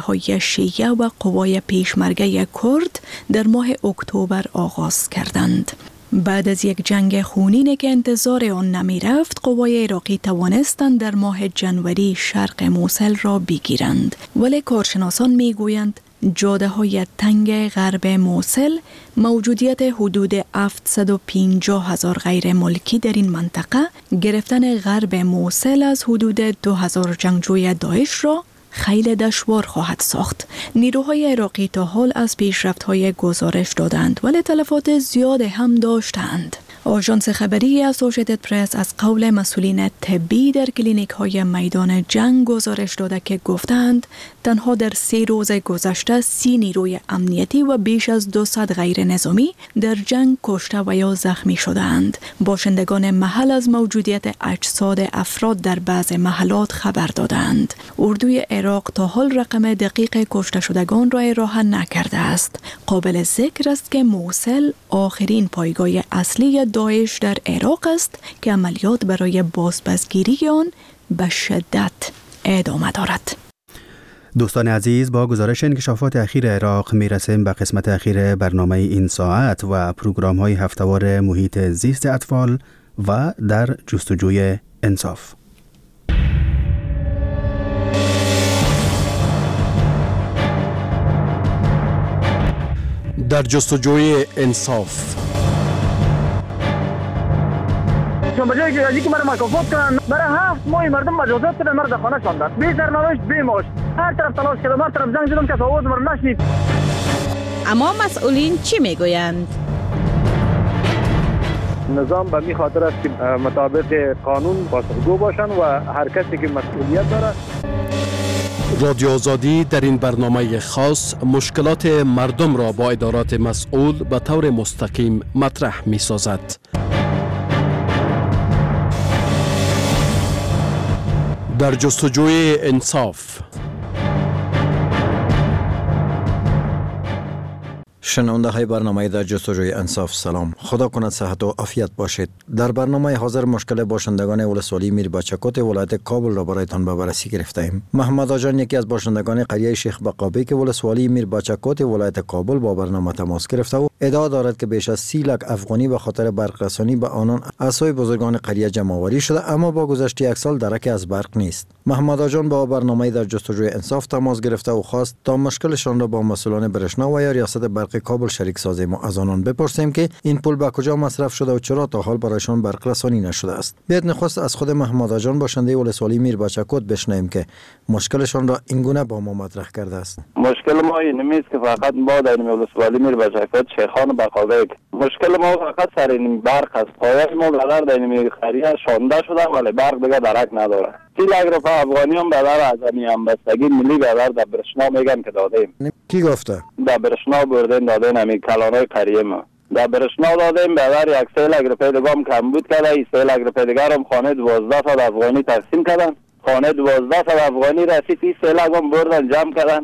های شیعه و قوای پیشمرگه کرد در ماه اکتبر آغاز کردند. بعد از یک جنگ خونین که انتظار آن نمی رفت، قوای عراقی توانستند در ماه جنوری شرق موصل را بگیرند. ولی کارشناسان می گویند جاده های تنگ غرب موصل، موجودیت حدود هفتصد و پنجاه هزار غیر ملکی در این منطقه، گرفتن غرب موصل از حدود دو هزار جنگجوی داعش را خیلی دشوار خواهد ساخت. نیروهای عراقی تا حال از پیشرفت‌های گزارش دادند ولی تلفات زیاد هم داشتند. آژانس خبری اسوسییتد پرس از قول مسئولین طبی در کلینیک‌های میدان جنگ گزارش داده که گفتند تنها در سه روز گذشته سی نیروی امنیتی و بیش از دویست غیر نظامی در جنگ کشته و یا زخمی شدند. باشندگان محل از موجودیت اجساد افراد در بعض محلات خبر دادند. اردوی عراق تا حال رقم دقیق کشته شدگان را ارائه نکرده است. قابل ذکر است که موصل آخرین پایگاه اصلی داعش در عراق است که عملیات برای بازپسگیری آن به شدت ادامه دارد. دوستان عزیز، با گزارش انکشافات اخیر عراق می رسیم به قسمت اخیر برنامه این ساعت و پروگرام های هفته‌وار محیط زیست اطفال و در جستجوی انصاف. در جستجوی انصاف. چون بجای که که مرا مکافات کنن، برای هفت ماه مردم مجازات کردن، مرا در خانه شاندن، بی سرنوشت بی معاش، هر طرف تلاش کردم، هر طرف زنگ زدم که آواز مرا نشنید. اما مسئولین چی میگویند؟ نظام به می خاطر است که مطابق قانون پاسخگو باشن و هر کسی که مسئولیت داره. رادیو آزادی در این برنامه خاص مشکلات مردم را با ادارات مسئول به طور مستقیم مطرح می سازد. در جستجوی انصاف. شنونده های برنامه در جستجوی انصاف، سلام. خدا کند صحت و عافیت باشید. در برنامه حاضر مشکل باشندگان ولسوالی میر بچکوت ولایت کابل را برایتان به بررسی گرفته ایم. محمد آجان یکی از باشندگان قریه شیخ بقابی که ولسوالی میر بچکوت ولایت کابل با برنامه تماس گرفته و ادعا دارد که بیش از سی لک افغانی به خاطر برق رسانی به آنان از سوی بزرگان قریه جمع آوری شده، اما با گذشت یک سال درک از برق نیست. محمد آجان با برنامه در جستجوی انصاف تماس گرفته و خواست تا مشکلشان را با مسئولان برشنا و یا ریاست برق کابل شریک سازیم و از آنان بپرسیم که این پول به کجا مصرف شده و چرا تا حال برایشان برق رسانی نشده است. بیاید نخست از خود محمد آجان باشنده ولسوالی میر بچکوت بشنویم که مشکلشان را این گونه با ما مطرح کرده است. مشکل ما این نیست که فقط ما در ولسوالی میر بچکوت شیخان بقابی، مشکل ما فقط سر این برق است. پایه ما بدر در این خریه شانده شده ولی برق دیگه درک نداره. سی لک روپیه افغانی هم بدر از این همبستگی ملی بدر در برشنا میگن که دادیم. کی گفته؟ در برشنا بردین دادین همین کلانای قریه ما. در برشنا دادیم بدر یک سی لک روپیه دیگه هم کم بود کرده. این سی لک روپیه دیگه هم خانه دوازده صد افغانی تقسیم کردن. خانه دوازده صد افغانی رسید، این سی لک هم بردن جمع کردن.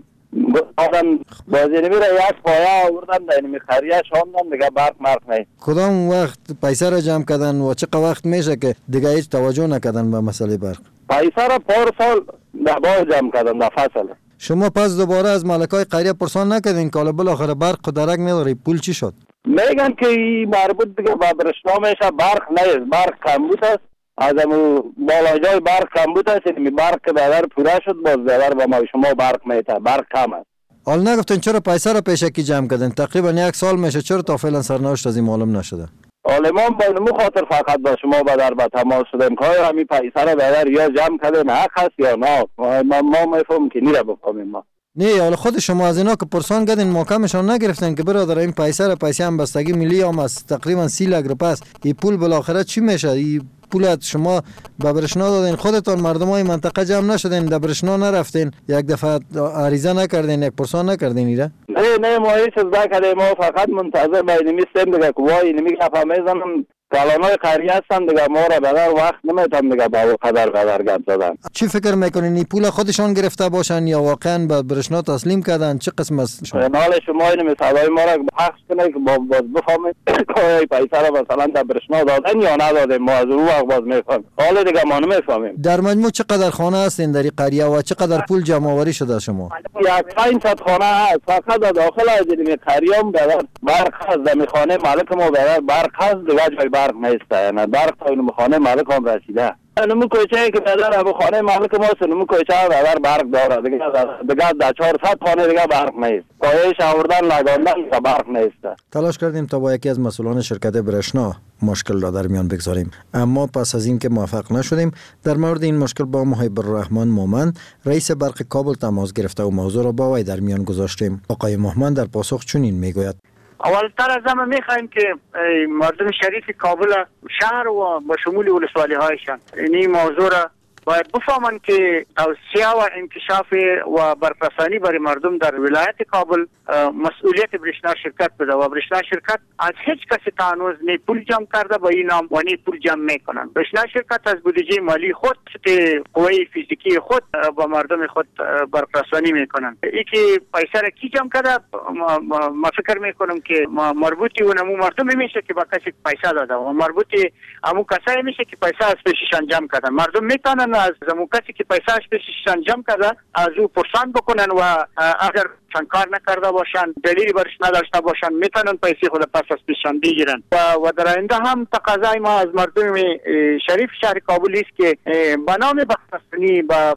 آدم بازی نمیره یک پایه آوردن در این خریه شاندن دیگه برق مرق نه. کدام وقت پیسه را جمع کردن و چه وقت میشه که دیگه هیچ توجه نکردن به مسئله برق؟ پیسه را پار سال در بار جمع کردن در فصل. شما پس دوباره از مالکای قریه پرسان نکردین که بالاخره برق و درک نداره، پول چی شد؟ میگن که این مربوط دیگه به برشنا میشه، برق نیست، برق کمبود است. از امو بالایجای برق کمبود است، این برق که بدر پوره شد باز بدر با ما شما برق میته، برق کم است. حال نگفتن چرا پیسه را پیشکی جمع کردن؟ تقریبا یک سال میشه، چرا تا فعلا سرنوشت از این معلوم نشده؟ عالمان با نمو خاطر فقط با شما بدر به تماس شدیم که های همین پیسه را بدر یا جمع کردن حق هست یا نه. ما ما میفهم که نیره بفهمیم ما. نه، حالا خود شما از اینا که پرسان کردین محکمشان نگرفتن که برادر این پیسه را پیسه هم بستگی ملی هم از تقریبا سی لک روپیه است، این پول بالاخره چی میشه؟ این پولت شما به برشنا دادین، خودتان مردمای منطقه جمع نشدین، در برشنا نرفتین، یک دفعه عریضه نکردین، یک پرسان نکردین ایره؟ نه نه ما هیچ چیز نکردیم، ما فقط منتظر به اینمی سیم دیگه که وای اینمی گفا میزنم کلانای خیریه هستن دیگه، ما را بدر وقت نمیتونم دیگه با قدر قدر گپ زدن. چی فکر میکنین این پول خودشان گرفته باشن یا واقعا به برشنا تسلیم کردن؟ چه قسم است شما؟ نال شما این مثالای ما را حق کنه که باز باز بفهمید که پیسه را مثلا در برشنا دادن یا ندادن، ما از اون وقت باز میفهمیم. حال دیگه ما نمیفهمیم. در مجموع چقدر خانه هستین در این قریه و چقدر پول جمع آوری شده شما؟ یک پنجصد خانه هست فقط در داخل از این قریه هم بدر برق هست، در خانه مالک ما بدر برق هست، دیگه جای برق نیست، یعنی برق تا این خانه مالک هم رسیده. نمو کوچه که بدر ابو خانه مالک ما است، نمو کوچه بدر برق داره، دیگه دیگه در چهارصد خانه دیگه برق نیست، پایش آوردن لگاندن برق نیست. تلاش کردیم تا با یکی از مسئولان شرکت برشنا مشکل را در میان بگذاریم، اما پس از اینکه موفق نشدیم در مورد این مشکل با محب الرحمن مومن رئیس برق کابل تماس گرفته و موضوع را با وی در میان گذاشتیم. آقای مومن در پاسخ چنین میگوید: اولتر از همه میخوایم که مردم شریف کابل شهر و با شمول ولسوالی هایشان این موضوع را باید بفهمن که توسعه و انکشاف و بررسانی برای مردم در ولایت کابل مسئولیت برشنا شرکت بده و برشنا شرکت از هیچ کسی تا هنوز نه پول جمع کرده با این نام و نه پول جمع میکنن. برشنا شرکت از بودجه مالی خود قوه فیزیکی خود با مردم خود بررسانی میکنن. ای که پیسه را کی جمع کرده ما فکر میکنم که مربوطی اون امو مردم میشه که با کسی پیسه داده و مربوطی امو کسایی میشه که پیسه از پیششان جمع کردن. مردم میتونن از امو کسی که پیسه از پیششان جمع کرده از او پرسان بکنن و اگر چون کار نکرده باشن دلیلی برش نداشته باشن میتونن پیسه خود پس از پیششان بگیرن و, و در آینده هم تقاضای ما از مردم شریف شهر کابل است که به نام بررسانی با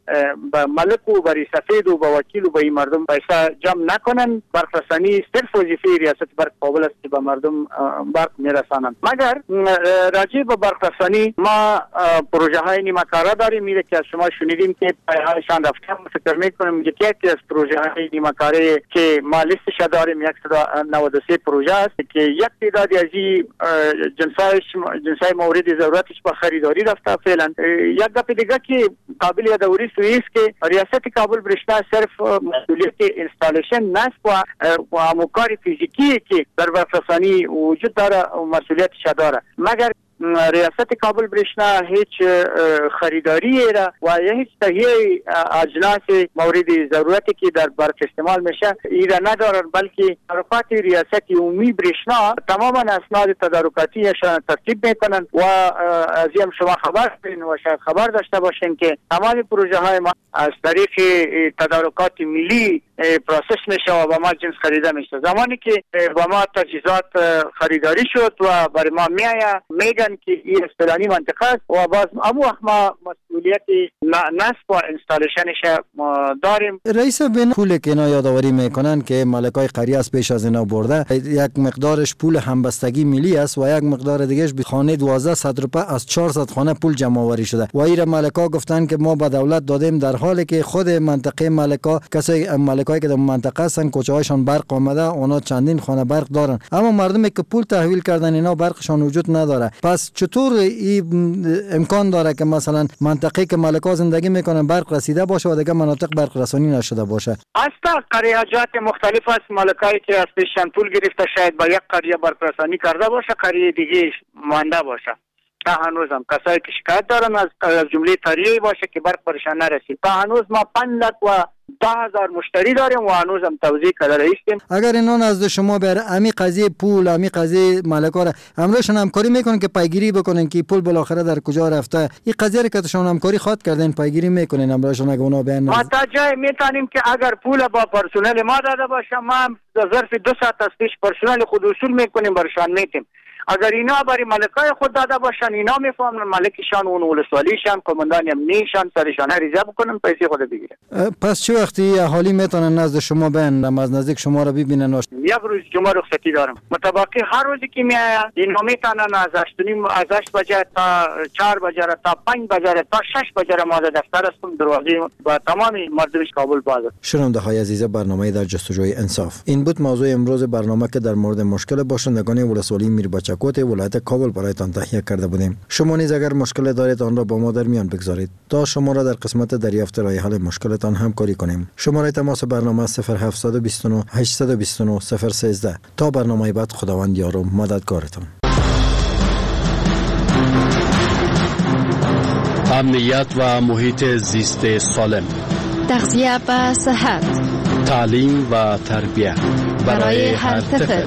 ملک و بری سفید و با وکیل و با این مردم پیسه جمع نکنن. بررسانی صرف وظیفه ریاست برق کابل است که به مردم برق میرسانند. مگر راجع به بررسانی ما پروژه های نیمه‌کاره داریم، میره که از شما شنیدیم که پایهایشان رفتن. فکر میکنم یکی از پروژه های نیمه‌کاره که ما لیستش داریم صد و نود و سه پروژه است که یک تعدادی از این جنسای جنسای مورد ضرورتش با خریداری رفته. فعلا یک گپ دیگه که قابل یادآوری است که ریاست کابل برشنا صرف مسئولیت اینستالیشن نست و و همکاری فیزیکی که در بررسانی وجود داره و مسئولیتش داره، مگر ریاست کابل برشنا هیچ خریداری را و هیچ تهیه اجناس مورد ضرورتی که در برق استعمال میشه ایرا ندارن، بلکه تدارکات ریاست عمومی برشنا تماما اسناد تدارکاتیشان ترتیب میکنن و از این شما خبر دارین و شاید خبر داشته باشین که تمام پروژه های ما از طریق تدارکات ملی پروسس میشه و با ما جنس خریده میشه. زمانی که با ما تجهیزات خریداری شد و برای ما میآید میگن که این فلانی منطقه است و باز امو ما مسئولیت نصب و انستالیشنش داریم. رئیس بین پول که اینا یادآوری میکنن که مالکای قریه از پیش از اینا برده، یک مقدارش پول همبستگی ملی است و یک مقدار دیگهش به خانه دوازده صد روپیه از چهارصد خانه پول جمع آوری شده و این مالکا گفتن که ما به دولت دادیم، در حالی که خود منطقه مالکا کسای مالکایی که در منطقه هستن کوچه هایشان برق آمده، اونا چندین خانه برق دارن، اما مردمی که پول تحویل کردن اینا برقشان وجود نداره. پس چطور این امکان داره که مثلا منطقه که مالکا زندگی میکنن برق رسیده باشه و دیگه مناطق برق رسانی نشده باشه؟ اصلا قریه‌جات مختلف است، مالکایی که از پیششان پول گرفته شاید با یک قریه برق رسانی کرده باشه، قریه دیگه مانده باشه. تا هنوز هم کسایی که شکایت دارن از, از جمله طریقی باشه که برق برشان نرسید. تا هنوز ما پنج لک و ده هزار مشتری داریم و هنوز هم توضیح کرده رئیسیم. اگر اینا نزد شما بر امی قضیه پول، امی قضیه مالکا را امروشون همکاری میکنن که پیگیری بکنن که پول بالاخره در کجا رفته، این قضیه که شما همکاری خواد کردین پیگیری میکنین امروشون اگه اونا بیان ما تا جای میتونیم که اگر پول با پرسنل ما داده باشه ما در ظرف دو ساعت از پیش پرسنل خود وصول میکنیم برشان میتیم. اگر اینا برای مالکای خود داده باشن اینا میفهمن مالکشان اون ولسوالیشان کماندان امنیشان سرشان ریزه بکنن پیسه خود بگیرن. پس چه وقتی اهالی میتونن نزد شما بیان از نزدیک شما رو ببینن؟ یک روز جمعه رخصتی دارم متباقی هر روزی که میآید اینا میتونن از هشت نیم از هشت بجه تا چهار بجه تا پنج بجه تا شش بجه ما در دفتر هستم، دروازه با تمام مردم کابل باز است. شنونده های عزیز برنامه در جستجوی انصاف، این بود موضوع امروز برنامه که در مورد مشکل باشندگان ولسوالی میربچکوت ولایت کابل برایتان تهیه کرده بودیم. شما نیز اگر مشکل دارید آن را با ما در میان بگذارید تا شما را در قسمت دریافت راه حل مشکلتان همکاری کنیم. شماره تماس برنامه صفر هفت دو نه هشت دو نه صفر یک سه. تا برنامه بعد خداوند یار و مددگارتان. امنیت و محیط زیست سالم، تغذیه و صحت، تعلیم و تربیت برای هر طفل.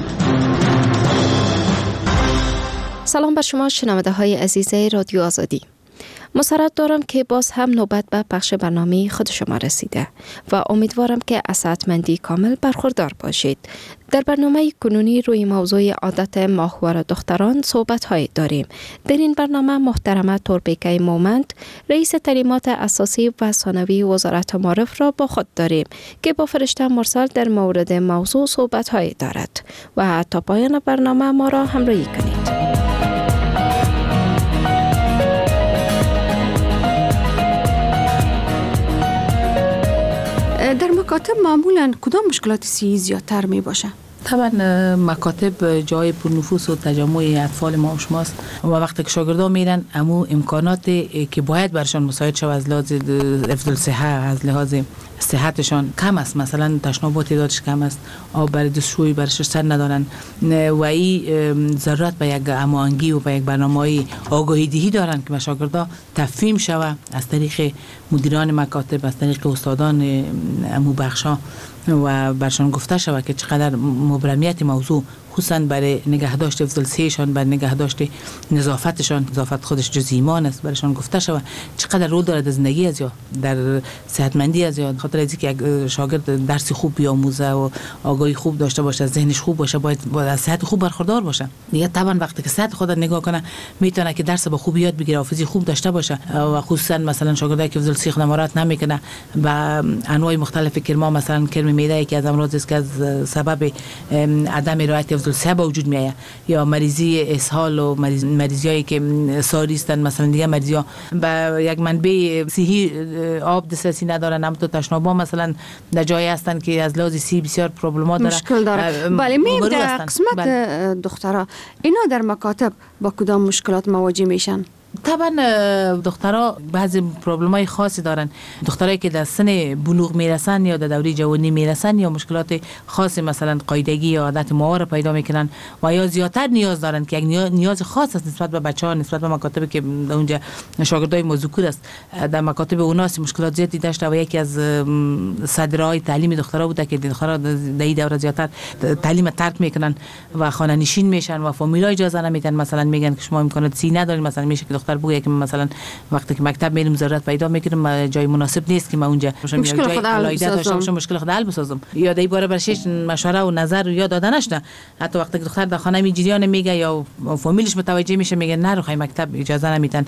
سلام بر شما شنونده های عزیز رادیو آزادی. مسرت دارم که باز هم نوبت به پخش برنامه خود شما رسیده و امیدوارم که از صحتمندی کامل برخوردار باشید. در برنامه کنونی روی موضوع عادت ماهوار دختران صحبت های داریم. در این برنامه محترمه توربیکه مومند، رئیس تعلیمات اساسی و ثانوی وزارت معارف را با خود داریم که با فرشته مرسل در مورد موضوع صحبت های دارد و تا پایان برنامه ما را همراهی کنید. در مکاتب معمولاً کدام مشکلات صحی زیادتر می باشه؟ طبعا مکاتب جای پرنفوس و تجمع اطفال ما و شماست و وقتی که شاگردان میرن امو امکاناتی که باید برشان مساعد شود از لحاظ حفظ الصحه، از لحاظ صحتشان کم است. مثلا تشنابات تعدادش کم است، آب برای دستشویی برش سر ندارن و این ضرورت به یک هماهنگی و به یک برنامه آگاهی دهی دارن که شاگردان تفهیم شود از طریق مدیران مکاتب، از طریق استادان امو بخشا و برشان گفته شود که چقدر مبرمیت موضوع خصوصا برای نگهداشت حفظ الصحهشان، برای نگهداشت نظافتشان، نظافت خودش جز ایمان است، برایشان گفته شود چقدر رول دارد در زندگی از یا در صحتمندی از یا. خاطر از اینکه یک شاگرد درس خوب بیاموزه و آگاهی خوب داشته باشه، ذهنش خوب باشه، باید با از صحت خوب برخوردار باشه. دیگه طبعا وقتی که صحت خود نگاه کنه میتونه که درس با خوب یاد بگیره، حافظی خوب داشته باشه و خصوصا مثلا شاگردی که حفظ الصحه نمارات نمیکنه با انواع مختلف کرما، مثلا کرم معده که از امراض است که از سبب عدم رعایت حفظ الصحه به وجود میاد، یا مریضی اسهال و مریض مریضیایی که ساری هستند، مثلا دیگه مریضیا با یک منبع صحی آب دسترسی ندارن، هم تو تشنابا مثلا در جایی هستند که از لحاظ صحی بسیار پرابلمات داره، مشکل داره. بله می در قسمت بله. دخترها اینا در مکاتب با کدام مشکلات مواجه میشن؟ طبعا دخترها بعضی پروبلم‌های خاصی دارن. دخترایی که در سن بلوغ میرسن یا در دوره جوانی میرسن یا مشکلات خاصی مثلا قاعدگی یا عادت ماهوار پیدا میکنن و یا زیادتر نیاز دارن که یک نیاز خاص است نسبت به بچه‌ها، نسبت به مکاتبی که اونجا شاگردای مذکور است. در مکاتب اوناس مشکلات زیادی داشته و یکی از صدرهای تعلیم دخترها بوده که دخترها در این دوره زیادتر تعلیم ترک میکنن و خانه نشین میشن و فامیل‌ها اجازه نمیدن، مثلا میگن که شما امکانات سی ندارین، مثلا میشه که دختر بگه که مثلا وقتی که مکتب میرم ضرورت پیدا میکنم جای مناسب نیست که من اونجا مشکل خود حل بسازم، مشکل خود حل بسازم، یا در این باره برشش مشوره و نظر یا دادنش نه. حتی وقتی که دختر در خانه میجریان میگه یا فامیلش متوجه میشه میگه نه روخای مکتب اجازه نمیدن،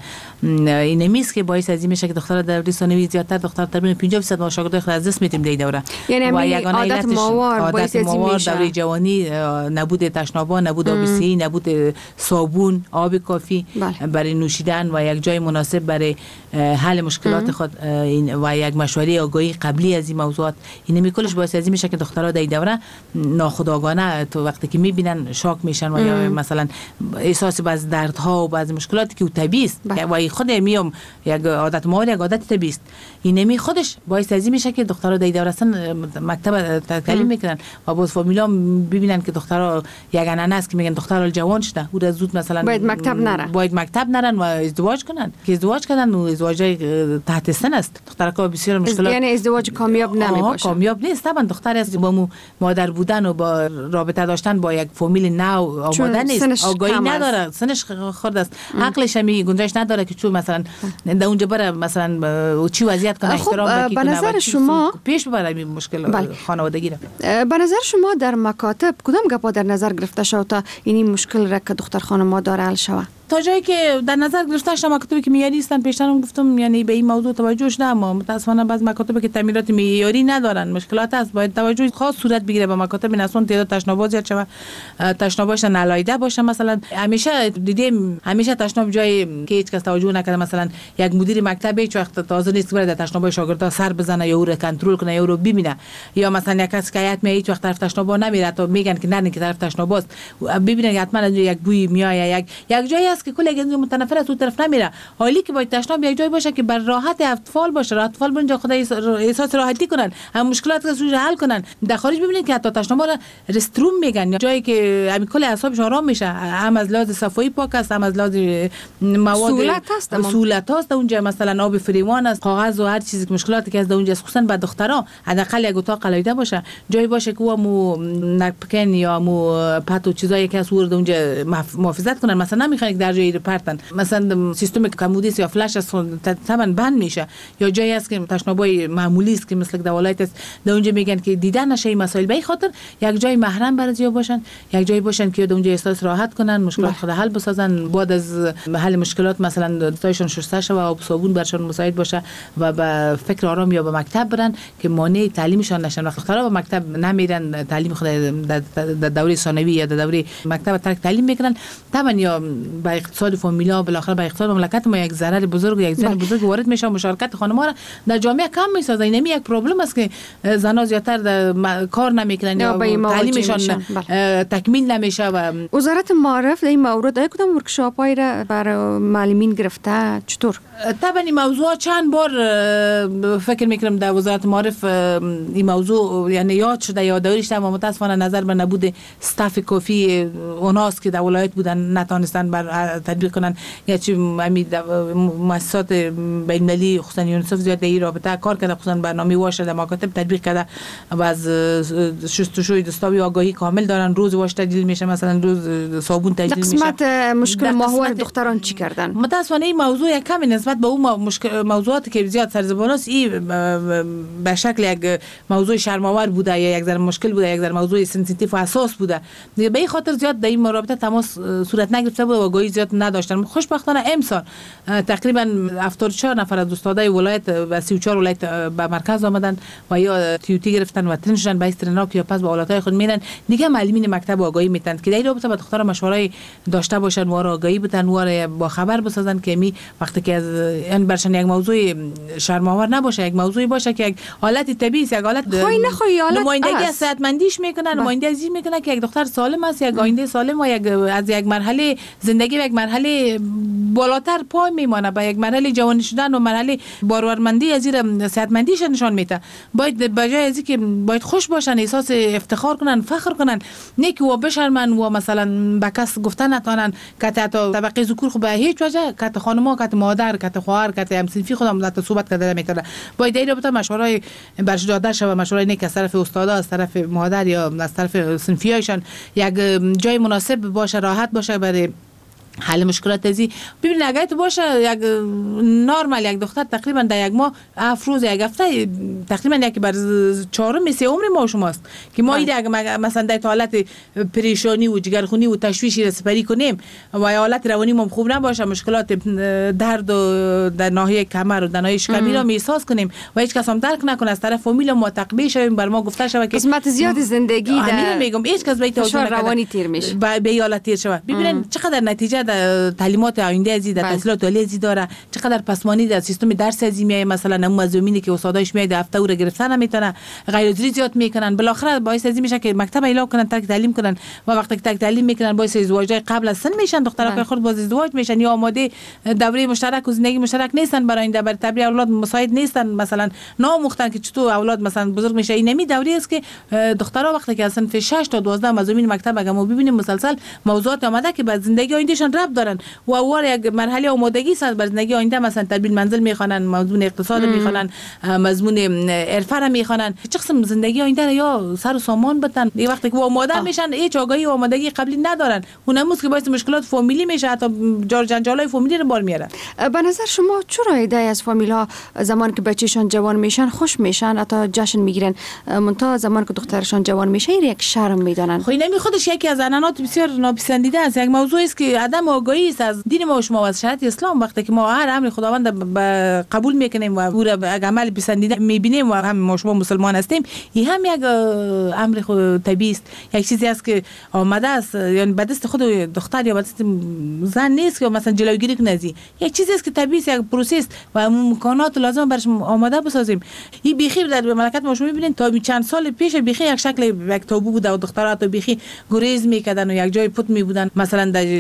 این نمیست که باعث از این میشه که دختر در دوره ثانوی زیادتر دختر تقریبا پنجاه درصد ما شاگردای خود از دست میتیم در دوره. یعنی عادت ماهوار باعث از این میشه دوره جوانی نبود تشنابا، نبود آب صحی، نبود صابون، آب کافی برای نوشیدن و یک جای مناسب برای حل مشکلات خود و یک مشوره آگاهی قبلی از این موضوعات، این میکلش باعث از این میشه که دخترها در دوره ناخودآگانه تو وقتی که میبینن شاک میشن و یا مثلا احساس بعض دردها و بعض مشکلاتی که طبیعی است و خود میام یک عادت ماهوار یک عادت طبیعی است، این نمی خودش باعث از این میشه که دخترها در دوره اصلا مکتب تعلیم میکنن و باز فامیلا ببینن که دخترها یک انانه است که میگن دخترها جوان شده او زود مثلا باید مکتب نره باید مکتب نرن و ازدواج کنن که ازدواج کردن و ازدواج تحت سن است. دخترها بسیار مشکلات، یعنی ازدواج کامیاب نمیباشه. کامیاب نیست طبعا. دختر از با مادر بودن و با رابطه داشتن با یک فامیل نو آماده نیست، آگاهی نداره، سنش خرد است، عقلش هم گنجایش نداره که چون مثلا در اونجا بره مثلا چی وضعیت کنه، احترام بکنه. به نظر شما پیش ببره این مشکل بله. خانوادگی را. به نظر شما در مکاتب کدام گپا در نظر گرفته شود تا این مشکل را که دختر خانم داره حل شود؟ تا جایی که در نظر گرفته شده مکاتبی که معیاری هستن، پیشترم گفتم یعنی به این موضوع توجهش نه، اما متاسفانه بعض مکاتبی که تعمیرات معیاری ندارن مشکلات است، باید توجه خاص صورت بگیره به مکاتب نسون تعداد تشنابات زیاد شود، تشناباش نلایده باشه. مثلا همیشه دیدیم همیشه تشناب جایی که هیچ کس توجه نکرده، مثلا یک مدیر مکتب هیچ وقت تازه نیست که در تشناب شاگردا سر بزنه یا او رو کنترل کنه یا او رو ببینه، یا مثلا یک کس که هیئت می هیچ وقت طرف تشناب نمیره تا میگن که نه که طرف تشناب است، ببینن حتما یک بوی میاد، یک یک جایی است که کل از متنفر از اون طرف نمیره. حالی که باید تشناب یک جای باشه که بر راحت اطفال باشه، اطفال اونجا خدا احساس راحتی کنن، هم مشکلات رو حل کنن. در خارج ببینید که حتی تشناب را رستروم میگن، جایی که همین کل اعصابش آرام میشه، هم از لحاظ صفایی پاک است، هم از لحاظ مواد سهولت هست، سهولت هست. اونجا مثلا آب فریوان است، کاغذ و هر چیزی که مشکلاتی که از اونجا خصوصا به دخترها حداقل یک اتاق قلایده باشه، جایی باشه که مو نپکن یا مو پتو چیزایی که از ورد اونجا محافظت کنن. مثلا نمیخوان در جایی پرتن، مثلا سیستم کمودیس یا فلش است طبعا بند میشه، یا جایی است که تشنابای معمولی است که مثل دولت است، در اونجا میگن که دیدن نشه این مسائل. به خاطر یک جای محرم برای باشن، یک جایی باشن که اونجا احساس راحت کنن، مشکلات خود حل بسازن. بعد از حل مشکلات مثلا دستایشون شسته شه و آب صابون برشون مساعد باشه و به فکر آرام یا به مکتب برن که مانع تعلیمشان نشن. وقتی دخترها به مکتب نمیرن، تعلیم خود در دوره ثانوی یا در دوره مکتب ترک تعلیم میکنن، طبعا یا به اقتصاد فامیلا بالاخره به اقتصاد مملکت ما یک ضرر بزرگ، یک زیان بزرگ وارد میشه. مشارکت خانم‌ها را در جامعه کم میسازه. این یک پرابلم است که زنان زیاتر کار نمیکنن یا تعلیمشان تکمیل نمیشه. و وزارت معارف در این مورد ای کدام ورکشاپ‌هایی را برای معلمین گرفته؟ چطور؟ طبعا این موضوع چند بار فکر میکنم در وزارت معارف این موضوع یعنی یاد شده، یادآوری شده، اما متاسفانه نظر به نبود استاف کافی اوناست که در ولایت بودن نتونستن بر تطبیق کنن. یا چی همین مؤسسات بین‌المللی خصوصا یونیسف زیاد در این رابطه کار کرده، خصوصا برنامه واش در مکاتب تطبیق کرده و از شستشوی دستاوی آگاهی کامل دارن. روز واش تجلیل میشه، مثلا روز صابون تجلیل میشه. قسمت مشکل ماهوار دختران چی کردن؟ متاسفانه این موضوع یک کمی نسبت به اون مشکل موضوعاتی که زیاد سرزبان است این به شکل یک موضوع شرم‌آور بوده یا یک ذره مشکل بوده، یک ذره موضوع سنسیتیو و حساس بوده. به این خاطر زیاد در این رابطه تماس صورت نگرفته بود و آگاهی زیاد نداشتن. خوشبختانه امسال تقریبا هفتاد و چهار نفر از استادای ولایت و سی و چهار ولایت به مرکز آمدن و یا تیوتی گرفتن و ترین شدن به استرناک یا پس به آلاتای خود میرن دیگه. معلمین مکتب آگاهی میتن که در این رابطه با دخترها مشوره‌ای داشته باشن و آگاهی بتن و با خبر بسازن که می وقتی که از این برشن یک موضوع شرم‌آور نباشه، یک موضوعی باشه که یک حالت طبیعی است، یک حالت خوی نخوی حالت نمایندگی از صحتمندیش میکنن، نمایندگی میکنن که یک دختر سالم است، یک آینده سالم و یک از یک مرحله زندگی و یک مرحله بالاتر پای میمانه، به یک مرحله جوان شدن و مرحله باورمندی از زیر صحتمندیش نشان میده. باید بجای از اینکه باید خوش باشن، احساس افتخار کنن، فخر کنن، نه که و بشرمن و مثلا به کس گفتن نتونن که تا طبقه ذکور خو به هیچ وجه که خانم‌ها که مادر که خواهر که همسنفی خودم ذات صحبت کرده میتونه. باید در رابطه مشوره‌ای برش داده شود، مشوره‌ای نه که از طرف استادا، از طرف مادر یا از طرف صنفیایشان یک جای مناسب باشه، راحت باشه برای حل مشکلات ازی. ببینید اگه تو باشه یک نرمال یک دختر تقریبا در یک ماه افروز یک هفته تقریبا یک بر چهارم سه عمر ما شماست که ما ایده اگه مثلا در حالت پریشانی و جگرخونی و تشویشی را سپری کنیم و حالت روانی ما خوب نباشه، مشکلات درد و در ناحیه کمر و در ناحیه شکمی را احساس کنیم و هیچ کس هم درک نکنه، از طرف فامیل ما تقبیه شویم، بر ما گفته شود که قسمت زیاد زندگی در میگم هیچ کس به توجه روانی تیر میشه، به حالت تیر شود. ببینید چقدر نتیجه در تعلیمات آینده ازی در تحصیلات عالی ازی داره، چقدر پسمانی در سیستم درس ازی میای، مثلا اون مزامینی که استادایش میاد هفته او را گرفتن نمیتونه، غیر حضوری زیاد میکنن، بالاخره باعث ازی میشه که مکتب اعلام کنن ترک تعلیم کنن و وقتی که ترک تعلیم میکنن باعث ازدواج قبل از سن میشن، دخترها خود باز ازدواج میشن یا آماده دوره مشترک و زندگی مشترک نیستن، برای آینده برای تربیت اولاد مساعد نیستن، مثلا نامختن که چطور اولاد مثلا بزرگ میشه. این نمی دوره است که دخترها وقتی که اصلا صنف شش تا دوازده مزامین مکتب اگه ما ببینیم مسلسل موضوعات آمده که بعد زندگی آیندهشان ربط دارن و وار یک مرحله آمادگی است برای زندگی آینده، مثلا تدبیر منزل میخوانن، مضمون اقتصاد میخوانن، مضمون عرفه را میخوانن، چه قسم زندگی آینده یا سر و سامان بدن. یه وقتی که آماده میشن هیچ آگاهی و آمادگی قبلی ندارن، اونموز که باعث مشکلات فامیلی میشه، حتی جار جنجالای فامیلی رو بار میاره. به نظر شما چرا ایده از فامیل ها زمان که بچه‌شان جوان میشن خوش میشن، حتی جشن میگیرن، منتها زمان که دخترشان جوان میشه یک شرم میدانن؟ خب نمی خودش یکی از عنعنات بسیار ناپسندیده است، یک موضوع است که عدم آگاهی است از دین ما و شما و از شریعت اسلام. وقتی که ما هر امر خداوند قبول میکنیم و او را به عمل پسندیده میبینیم و هم ما شما مسلمان هستیم، این هم یک امر خود طبیعی است، یک چیزی است که آمده است، یعنی به دست خود دختر یا به دست زن نیست که مثلا جلوگیری کنه، یک چیزی است که طبیعی است، یک پروسه است و امکانات لازم برش آماده بسازیم. این بیخی در مملکت ما شما میبینید تا چند سال پیش بیخی یک شکل یک تابو بود و دخترها تو بیخی گریز میکردن و یک جای پوت میبودن، مثلا در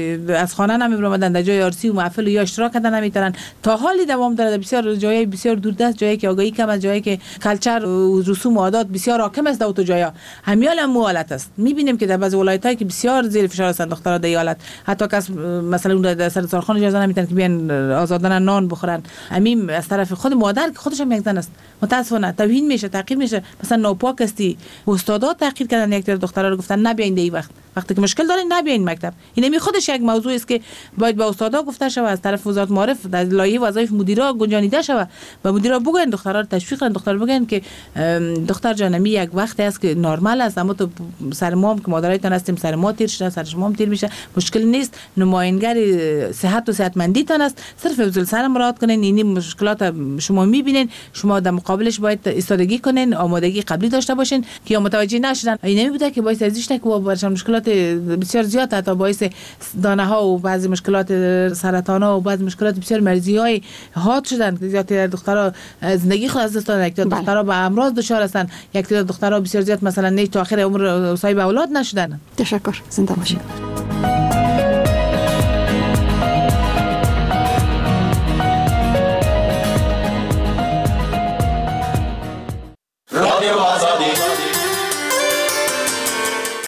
متاسفانه نمیبرن اومدن در جای آرسی و محفل یا اشتراک کردن نمیتونن. تا حالی دوام داره در بسیار جای بسیار دوردست، جایی که آگاهی کم است، جایی که کلچر و رسوم و عادات بسیار حاکم است در تو جایا. همیال هم حالت است. میبینیم که در بعضی ولایت‌ها که بسیار زیر فشار هستند دخترها در حالت، حتی کس مثلا اون در سرطانخان اجازه نمیدن که بیان آزادانه نان بخورن. همین از طرف خود مادر که خودش هم یک زن است، متاسفانه توهین میشه، تعقیب میشه. مثلا ناپاک استی استادا تعقیب کردن، یک دخترها رو گفتن نبیاین در این وقت، وقتی که مشکل دارین نبیاین مکتب. این می خودش یک موضوع است که باید با استادا گفته شود، از طرف وزارت معارف در لایحه وظایف مدیرا گنجانیده شود و مدیرا بگن دخترها رو تشویق کنن، دخترها بگن که دختر جان می یک وقتی است که نرمال است، اما تو سر مام که مادرایتان هستیم سر ما تیر شده، سر شما هم تیر میشه، مشکل نیست، نماینگر صحت و صحتمندیتان است، صرف افضل سر مراعات کنین. این مشکلات شما میبینین، شما در مقابلش باید ایستادگی کنین، آمادگی قبلی داشته باشین که یا متوجه نشدن. این نمیبوده که باعث ازیش که برشان مشکلات بسیار زیاد، حتی باعث دانه ها و بعضی مشکلات سرطان ها و بعضی مشکلات بسیار مرزی های حاد شدن. زیاد دخترها زندگی خود از دست دادن، یک دخترها به امراض دچار هستن، یک دخترها بسیار زیاد مثلا نه تا آخر عمر صاحب اولاد نشدن. تشکر، زنده باشید.